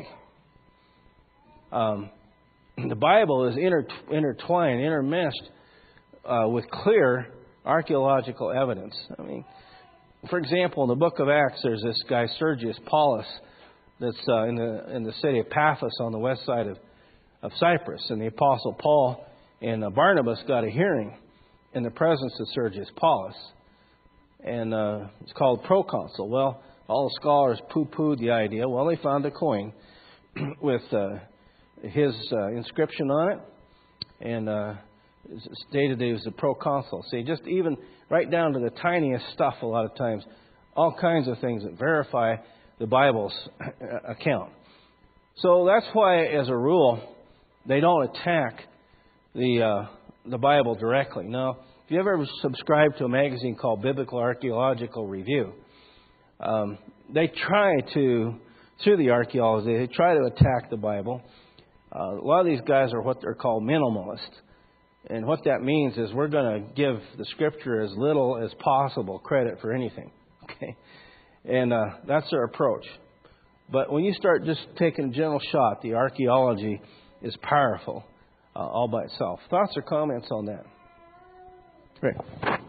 Speaker 3: Um, the Bible is inter- intertwined, intermeshed uh, with clear archaeological evidence. I mean, for example, in the book of Acts, there's this guy Sergius Paulus that's uh, in the in the city of Paphos on the west side of, of Cyprus, and the Apostle Paul and uh, Barnabas got a hearing in the presence of Sergius Paulus, and uh, it's called proconsul. Well, all the scholars poo-pooed the idea. Well, they found a coin with uh, his uh, inscription on it, and uh, stated he was a proconsul. See, just even right down to the tiniest stuff a lot of times, all kinds of things that verify the Bible's account. So that's why, as a rule, they don't attack the uh, the Bible directly. Now, if you ever subscribe to a magazine called Biblical Archaeological Review, um, they try to, through the archaeology, they try to attack the Bible. Uh, a lot of these guys are what they're called minimalists. And what that means is we're going to give the Scripture as little as possible credit for anything. Okay, and uh, that's their approach. But when you start just taking a general shot, the archaeology is powerful uh, all by itself. Thoughts or comments on that? Great.
Speaker 10: I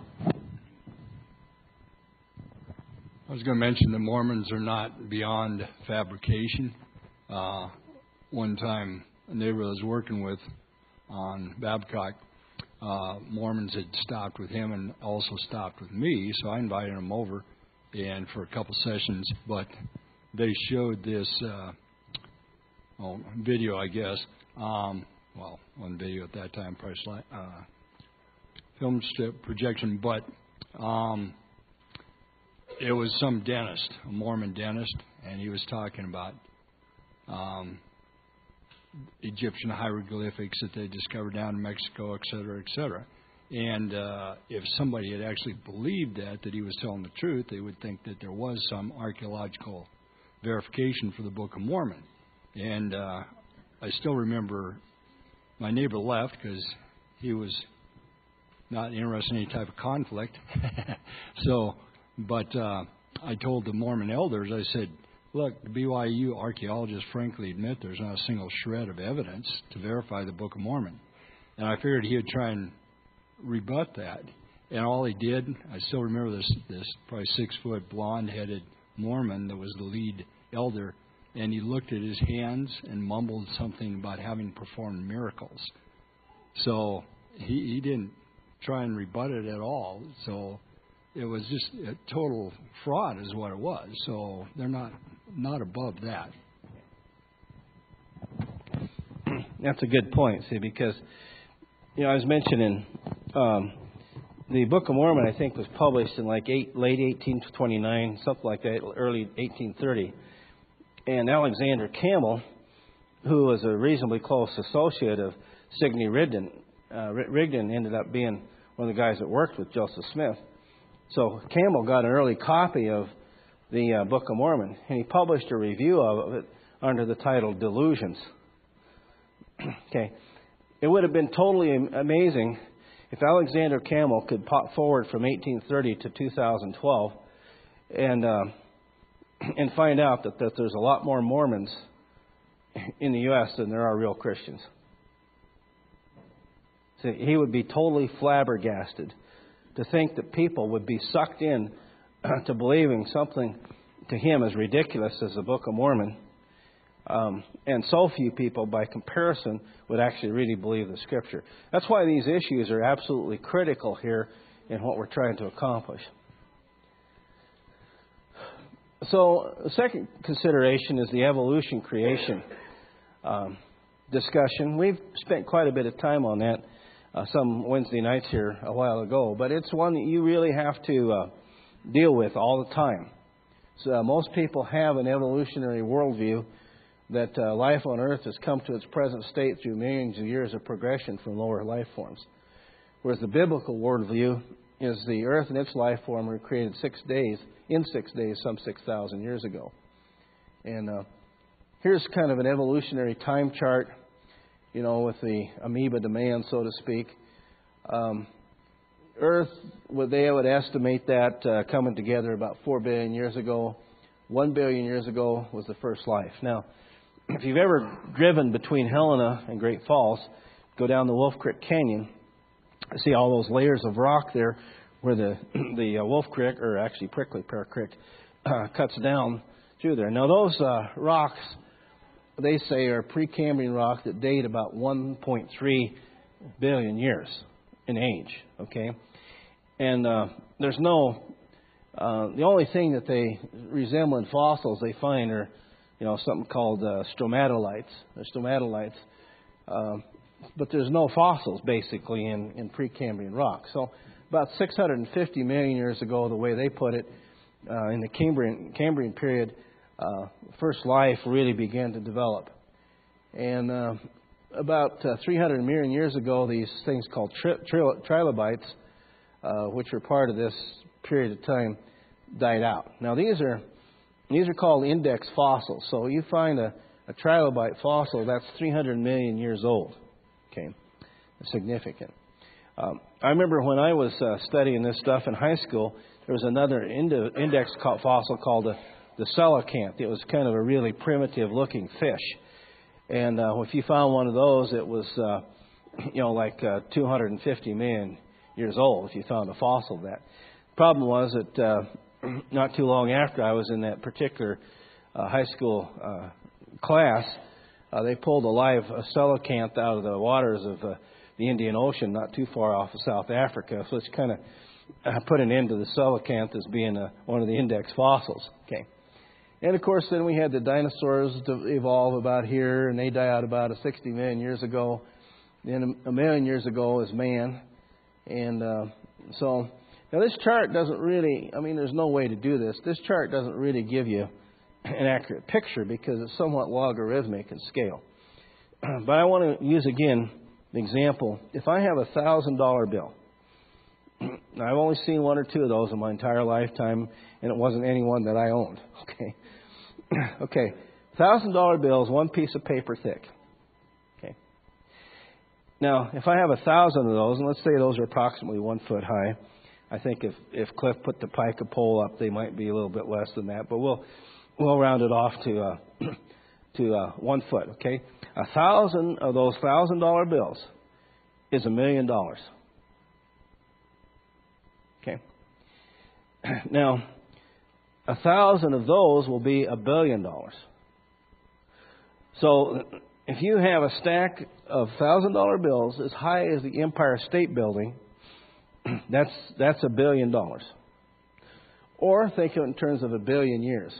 Speaker 10: was going to mention the Mormons are not beyond fabrication. Uh, one time, a neighbor I was working with on Babcock, uh, Mormons had stopped with him and also stopped with me, so I invited them over and for a couple sessions. But they showed this uh, well, video, I guess. Um, well, one video at that time, probably uh, film strip projection, but um, it was some dentist, a Mormon dentist, and he was talking about um, Egyptian hieroglyphics that they discovered down in Mexico, et cetera, et cetera. And uh, if somebody had actually believed that, that he was telling the truth, they would think that there was some archaeological verification for the Book of Mormon. And uh, I still remember my neighbor left because he was not interested in any type of conflict. so, but uh, I told the Mormon elders, I said, look, the B Y U archaeologists frankly admit there's not a single shred of evidence to verify the Book of Mormon. And I figured he would try and rebut that. And all he did, I still remember this, this probably six-foot, blonde-headed Mormon that was the lead elder, and he looked at his hands and mumbled something about having performed miracles. So he, he didn't try and rebut it at all. So it was just a total fraud is what it was. So they're not not above that.
Speaker 3: That's a good point, see, because, you know, I was mentioning um, the Book of Mormon, I think, was published in like eight, late eighteen twenty-nine, something like that, early eighteen thirty. And Alexander Campbell, who was a reasonably close associate of Sidney Rigdon, uh, Rigdon ended up being one of the guys that worked with Joseph Smith. So Campbell got an early copy of the uh, Book of Mormon, and he published a review of it under the title Delusions. Okay, it would have been totally amazing if Alexander Campbell could pop forward from eighteen thirty to two thousand twelve and uh, and find out that, that there's a lot more Mormons in the U S than there are real Christians. So he would be totally flabbergasted to think that people would be sucked in to believing something to him as ridiculous as the Book of Mormon. Um, and so few people, by comparison, would actually really believe the Scripture. That's why these issues are absolutely critical here in what we're trying to accomplish. So the second consideration is the evolution creation um, discussion. We've spent quite a bit of time on that uh, some Wednesday nights here a while ago, but it's one that you really have to uh, deal with all the time. So uh, most people have an evolutionary worldview that uh, life on Earth has come to its present state through millions of years of progression from lower life forms. Whereas the biblical worldview is the Earth and its life form were created six days, in six days, some six thousand years ago. And uh, here's kind of an evolutionary time chart, you know, with the amoeba to man, so to speak. Um, Earth, well, they would estimate that uh, coming together about four billion years ago. One billion years ago was the first life. Now, if you've ever driven between Helena and Great Falls, go down the Wolf Creek Canyon, see all those layers of rock there where the the uh, Wolf Creek, or actually Prickly Pear Creek, uh, cuts down through there. Now, those uh, rocks, they say, are Precambrian rock that date about one point three billion years in age, okay? And uh, there's no Uh, the only thing that they resemble in fossils they find are, you know, something called uh, stromatolites. They're stromatolites. Um, but there's no fossils, basically, in, in Precambrian rock. So about six hundred fifty million years ago, the way they put it, uh, in the Cambrian, Cambrian period, uh, first life really began to develop. And uh, about uh, three hundred million years ago, these things called tri- tri- trilobites, uh, which are part of this period of time, died out. Now, these are these are called index fossils. So you find a, a trilobite fossil that's three hundred million years old. Okay, significant. Um, I remember when I was uh, studying this stuff in high school, there was another ind- index fossil called the, the coelacanth. It was kind of a really primitive-looking fish. And uh, if you found one of those, it was, uh, you know, like uh, two hundred fifty million years old if you found a fossil of that. Problem was that uh, not too long after I was in that particular uh, high school uh, class, uh, they pulled a live uh, coelacanth out of the waters of uh, the Indian Ocean, not too far off of South Africa. So it's kind of uh, put an end to the coelacanth as being uh, one of the index fossils. Okay. And, of course, then we had the dinosaurs to evolve about here, and they died out about sixty million years ago. Then a million years ago is man. And uh, so, now this chart doesn't really, I mean, there's no way to do this. This chart doesn't really give you an accurate picture because it's somewhat logarithmic in scale. But I want to use, again, the example. If I have a one thousand dollar bill, I've only seen one or two of those in my entire lifetime, and it wasn't any one that I owned. Okay. Okay. one thousand dollar bill is one piece of paper thick. Okay. Now, if I have a thousand of those, and let's say those are approximately one foot high, I think if, if Cliff put the pika pole up, they might be a little bit less than that, but we'll we'll round it off to uh, to uh, one foot. Okay. A thousand of those thousand dollar bills is a million dollars. Okay. Now, a thousand of those will be a billion dollars. So, if you have a stack of thousand dollar bills as high as the Empire State Building, that's that's a billion dollars. Or think of it in terms of a billion years.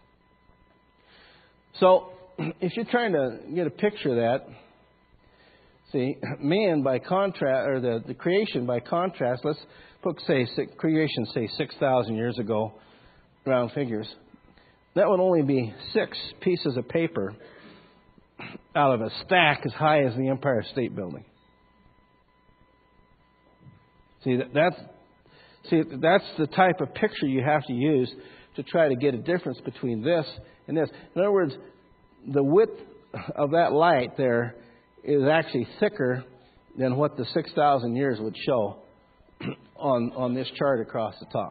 Speaker 3: So, if you're trying to get a picture of that, see, man by contrast, or the, the creation by contrast, let's put, say, creation, say, six thousand years ago, round figures. That would only be six pieces of paper out of a stack as high as the Empire State Building. See, that, that's, see, that's the type of picture you have to use to try to get a difference between this and this. In other words, the width of that light there is actually thicker than what the six thousand years would show on, on this chart across the top.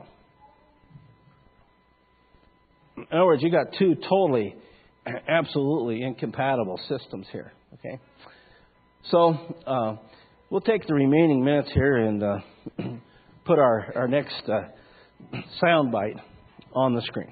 Speaker 3: In other words, you got two totally, absolutely incompatible systems here. Okay, so uh, we'll take the remaining minutes here and uh, put our our next uh, sound bite on the screen.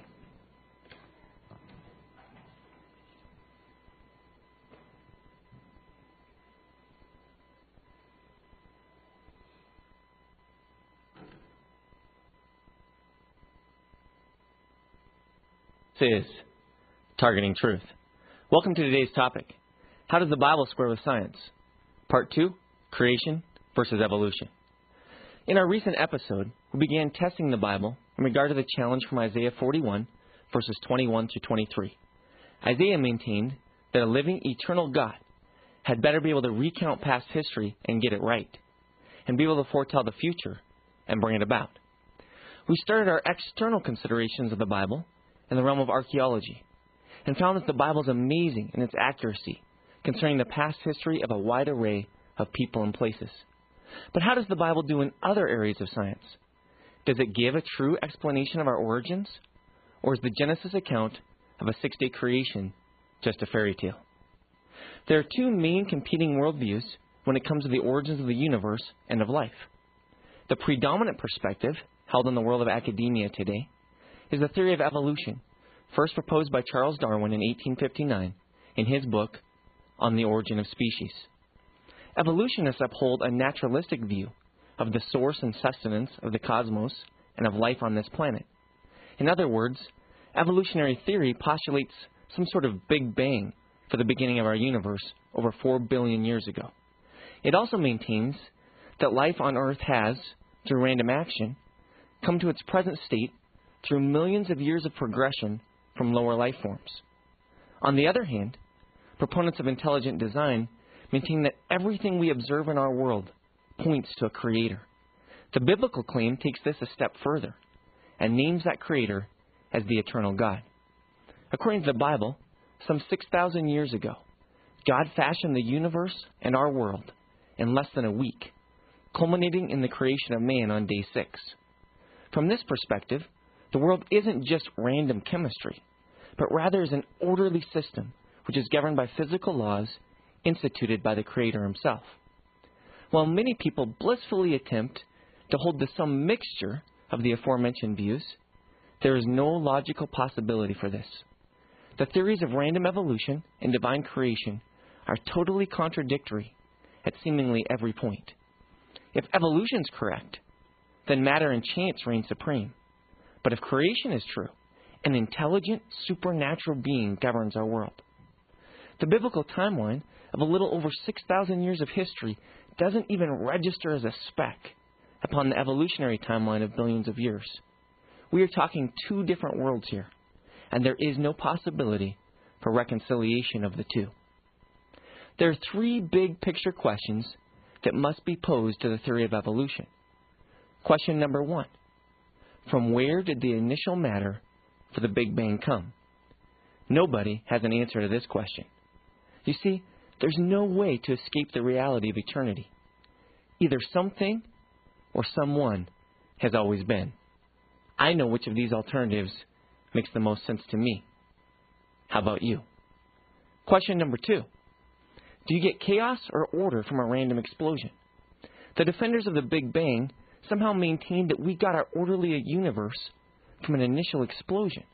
Speaker 8: This is Targeting Truth. Welcome to today's topic. How does the Bible square with science? Part two, Creation versus Evolution. In our recent episode, we began testing the Bible in regard to the challenge from Isaiah forty-one, verses twenty-one to twenty-three. Isaiah maintained that a living, eternal God had better be able to recount past history and get it right, and be able to foretell the future and bring it about. We started our external considerations of the Bible in the realm of archaeology, and found that the Bible is amazing in its accuracy concerning the past history of a wide array of people and places. But how does the Bible do in other areas of science? Does it give a true explanation of our origins? Or is the Genesis account of a six-day creation just a fairy tale? There are two main competing worldviews when it comes to the origins of the universe and of life. The predominant perspective, held in the world of academia today, is the theory of evolution, first proposed by Charles Darwin in eighteen fifty-nine in his book On the Origin of Species. Evolutionists uphold a naturalistic view of the source and sustenance of the cosmos and of life on this planet, In other words, evolutionary theory postulates some sort of Big Bang for the beginning of our universe over four billion years ago. It also maintains that life on Earth has, through random action, come to its present state through millions of years of progression from lower life forms. On the other hand, proponents of intelligent design maintain that everything we observe in our world points to a creator. The biblical claim takes this a step further and names that creator as the eternal God. According to the Bible, some six thousand years ago, God fashioned the universe and our world in less than a week, culminating in the creation of man on day six. From this perspective, the world isn't just random chemistry, but rather is an orderly system which is governed by physical laws instituted by the Creator himself. While many people blissfully attempt to hold to some mixture of the aforementioned views, there is no logical possibility for this. The theories of random evolution and divine creation are totally contradictory at seemingly every point. If evolution is correct, then matter and chance reign supreme. But if creation is true, an intelligent, supernatural being governs our world. The biblical timeline of a little over six thousand years of history doesn't even register as a speck upon the evolutionary timeline of billions of years. We are talking two different worlds here, and there is no possibility for reconciliation of the two. There are three big picture questions that must be posed to the theory of evolution. Question number one: from where did the initial matter for the Big Bang come? Nobody has an answer to this question. You see, there's no way to escape the reality of eternity. Either something or someone has always been. I know which of these alternatives makes the most sense to me. How about you? Question number two: do you get chaos or order from a random explosion? The defenders of the Big Bang somehow maintain that we got our orderly universe from an initial explosion.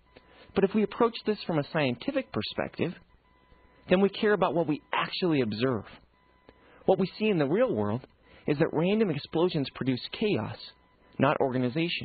Speaker 8: But if we approach this from a scientific perspective, then we care about what we actually observe. What we see in the real world is that random explosions produce chaos, not organization.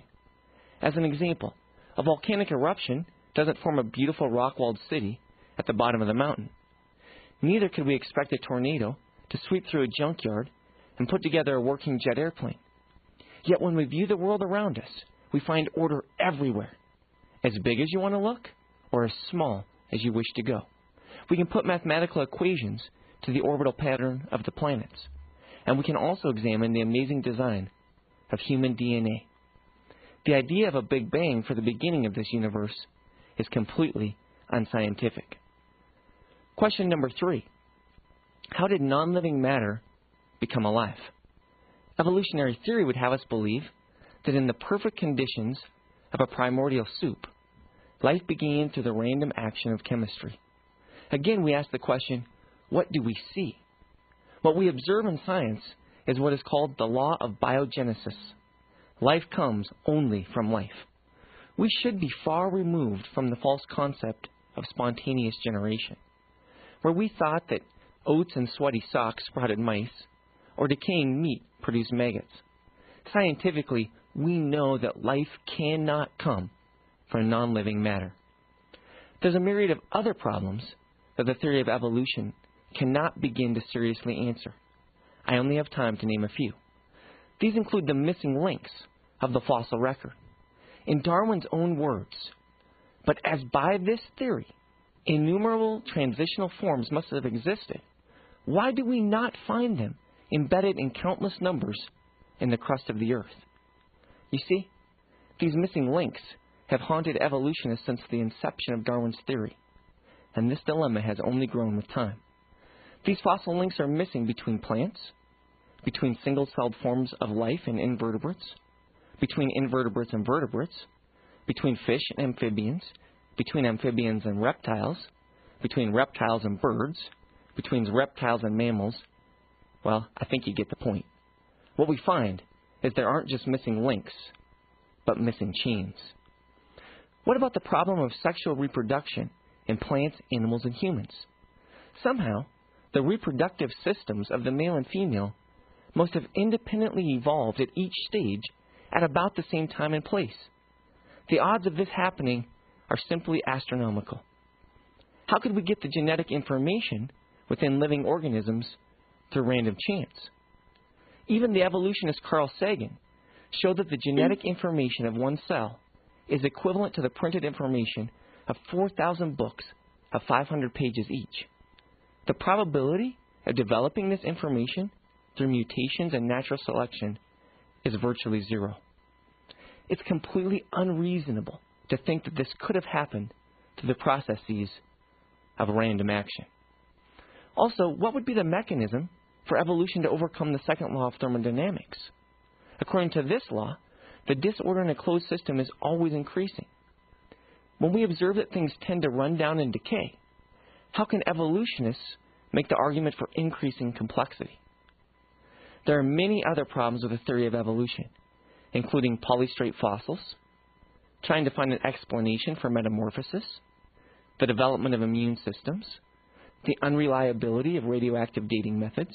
Speaker 8: As an example, a volcanic eruption doesn't form a beautiful rock-walled city at the bottom of the mountain. Neither could we expect a tornado to sweep through a junkyard and put together a working jet airplane. Yet when we view the world around us, we find order everywhere, as big as you want to look or as small as you wish to go. We can put mathematical equations to the orbital pattern of the planets, and we can also examine the amazing design of human D N A. The idea of a Big Bang for the beginning of this universe is completely unscientific. Question number three: how did non-living matter become alive? Evolutionary theory would have us believe that in the perfect conditions of a primordial soup, life began through the random action of chemistry. Again, we ask the question, what do we see? What we observe in science is what is called the law of biogenesis. Life comes only from life. We should be far removed from the false concept of spontaneous generation, where we thought that oats and sweaty socks sprouted mice, or decaying meat produced maggots. Scientifically, we know that life cannot come from non-living matter. There's a myriad of other problems that the theory of evolution cannot begin to seriously answer. I only have time to name a few. These include the missing links of the fossil record. In Darwin's own words, "But as by this theory, innumerable transitional forms must have existed, why do we not find them embedded in countless numbers in the crust of the earth?" You see, these missing links have haunted evolutionists since the inception of Darwin's theory, and this dilemma has only grown with time. These fossil links are missing between plants, between single-celled forms of life and invertebrates, between invertebrates and vertebrates, between fish and amphibians, between amphibians and reptiles, between reptiles and birds, between reptiles and mammals. Well, I think you get the point. What we find is there aren't just missing links, but missing chains. What about the problem of sexual reproduction in plants, animals, and humans? Somehow, the reproductive systems of the male and female must have independently evolved at each stage at about the same time and place. The odds of this happening are simply astronomical. How could we get the genetic information within living organisms through random chance? Even the evolutionist Carl Sagan showed that the genetic information of one cell is equivalent to the printed information of four thousand books of five hundred pages each. The probability of developing this information through mutations and natural selection is virtually zero. It's completely unreasonable to think that this could have happened through the processes of random action. Also, what would be the mechanism for evolution to overcome the second law of thermodynamics? According to this law, the disorder in a closed system is always increasing. When we observe that things tend to run down and decay, how can evolutionists make the argument for increasing complexity? There are many other problems with the theory of evolution, including polystrate fossils, trying to find an explanation for metamorphosis, the development of immune systems, the unreliability of radioactive dating methods,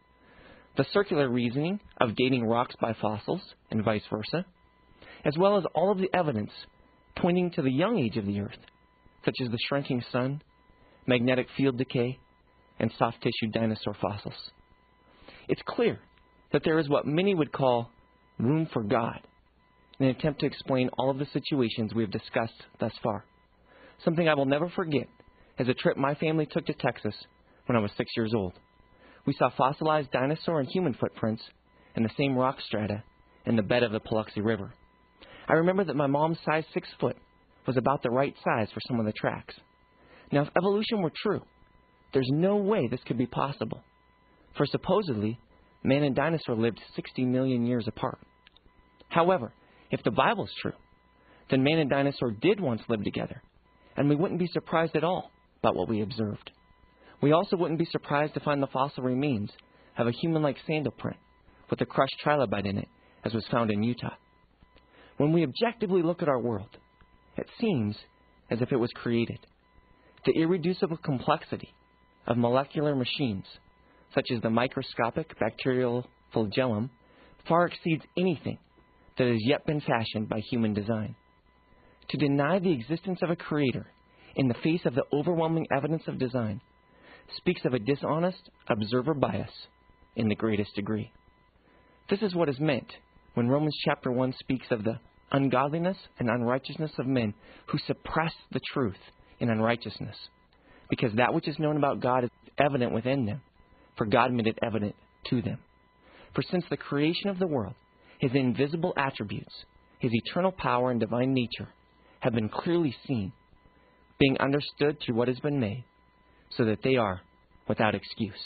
Speaker 8: the circular reasoning of dating rocks by fossils, and vice versa, as well as all of the evidence pointing to the young age of the Earth, such as the shrinking sun, magnetic field decay, and soft-tissue dinosaur fossils. It's clear that there is what many would call room for God in an attempt to explain all of the situations we have discussed thus far. Something I will never forget is a trip my family took to Texas when I was six years old. We saw fossilized dinosaur and human footprints in the same rock strata in the bed of the Paluxy River. I remember that my mom's size six foot was about the right size for some of the tracks. Now, if evolution were true, there's no way this could be possible. For supposedly, man and dinosaur lived sixty million years apart. However, if the Bible's true, then man and dinosaur did once live together, and we wouldn't be surprised at all about what we observed. We also wouldn't be surprised to find the fossil remains of a human-like sandal print with a crushed trilobite in it, as was found in Utah. When we objectively look at our world, it seems as if it was created. The irreducible complexity of molecular machines, such as the microscopic bacterial flagellum, far exceeds anything that has yet been fashioned by human design. To deny the existence of a creator in the face of the overwhelming evidence of design speaks of a dishonest observer bias in the greatest degree. This is what is meant when Romans chapter one speaks of the ungodliness and unrighteousness of men who suppress the truth in unrighteousness, because that which is known about God is evident within them, for God made it evident to them. For since the creation of the world, his invisible attributes, his eternal power and divine nature, have been clearly seen, being understood through what has been made, so that they are without excuse.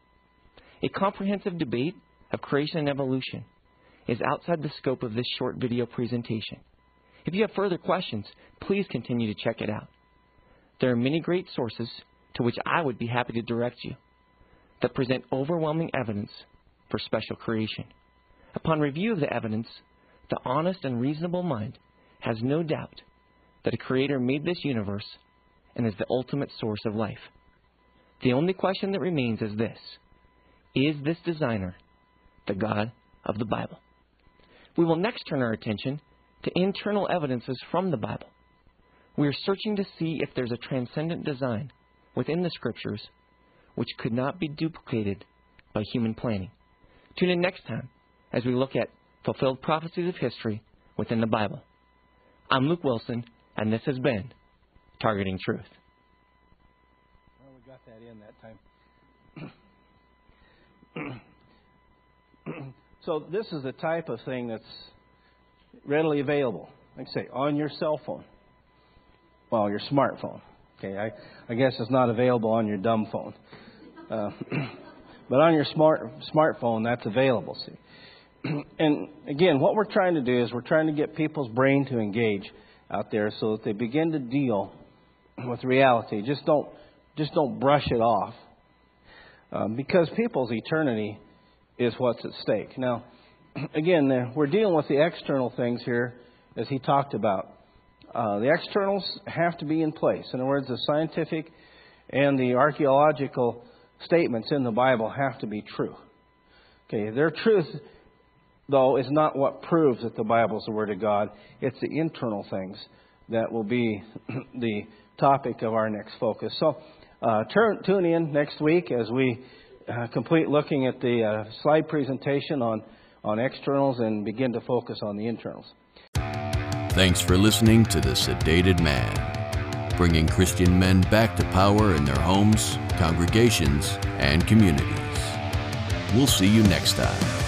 Speaker 8: A comprehensive debate of creation and evolution is outside the scope of this short video presentation. If you have further questions, please continue to check it out. There are many great sources to which I would be happy to direct you that present overwhelming evidence for special creation. Upon review of the evidence, the honest and reasonable mind has no doubt that a creator made this universe and is the ultimate source of life. The only question that remains is this: is this designer the God of the Bible? We will next turn our attention to internal evidences from the Bible. We are searching to see if there's a transcendent design within the Scriptures which could not be duplicated by human planning. Tune in next time as we look at fulfilled prophecies of history within the Bible. I'm Luke Wilson, and this has been Targeting Truth.
Speaker 3: Well, we got that in that time. So this is the type of thing that's readily available. Like I say, on your cell phone. Well, your smartphone. Okay, I, I guess it's not available on your dumb phone. Uh, but on your smart smartphone, that's available, see. And again, what we're trying to do is we're trying to get people's brain to engage out there so that they begin to deal with reality. Just don't, just don't brush it off. Um, because people's eternity is what's at stake. Now, again, we're dealing with the external things here, as he talked about. Uh, the externals have to be in place. In other words, the scientific and the archaeological statements in the Bible have to be true. Okay, their truth though, is not what proves that the Bible is the Word of God. It's the internal things that will be the topic of our next focus. So uh, turn, tune in next week as we uh, complete looking at the uh, slide presentation on, on externals and begin to focus on the internals.
Speaker 1: Thanks for listening to The Sedated Man, bringing Christian men back to power in their homes, congregations, and communities. We'll see you next time.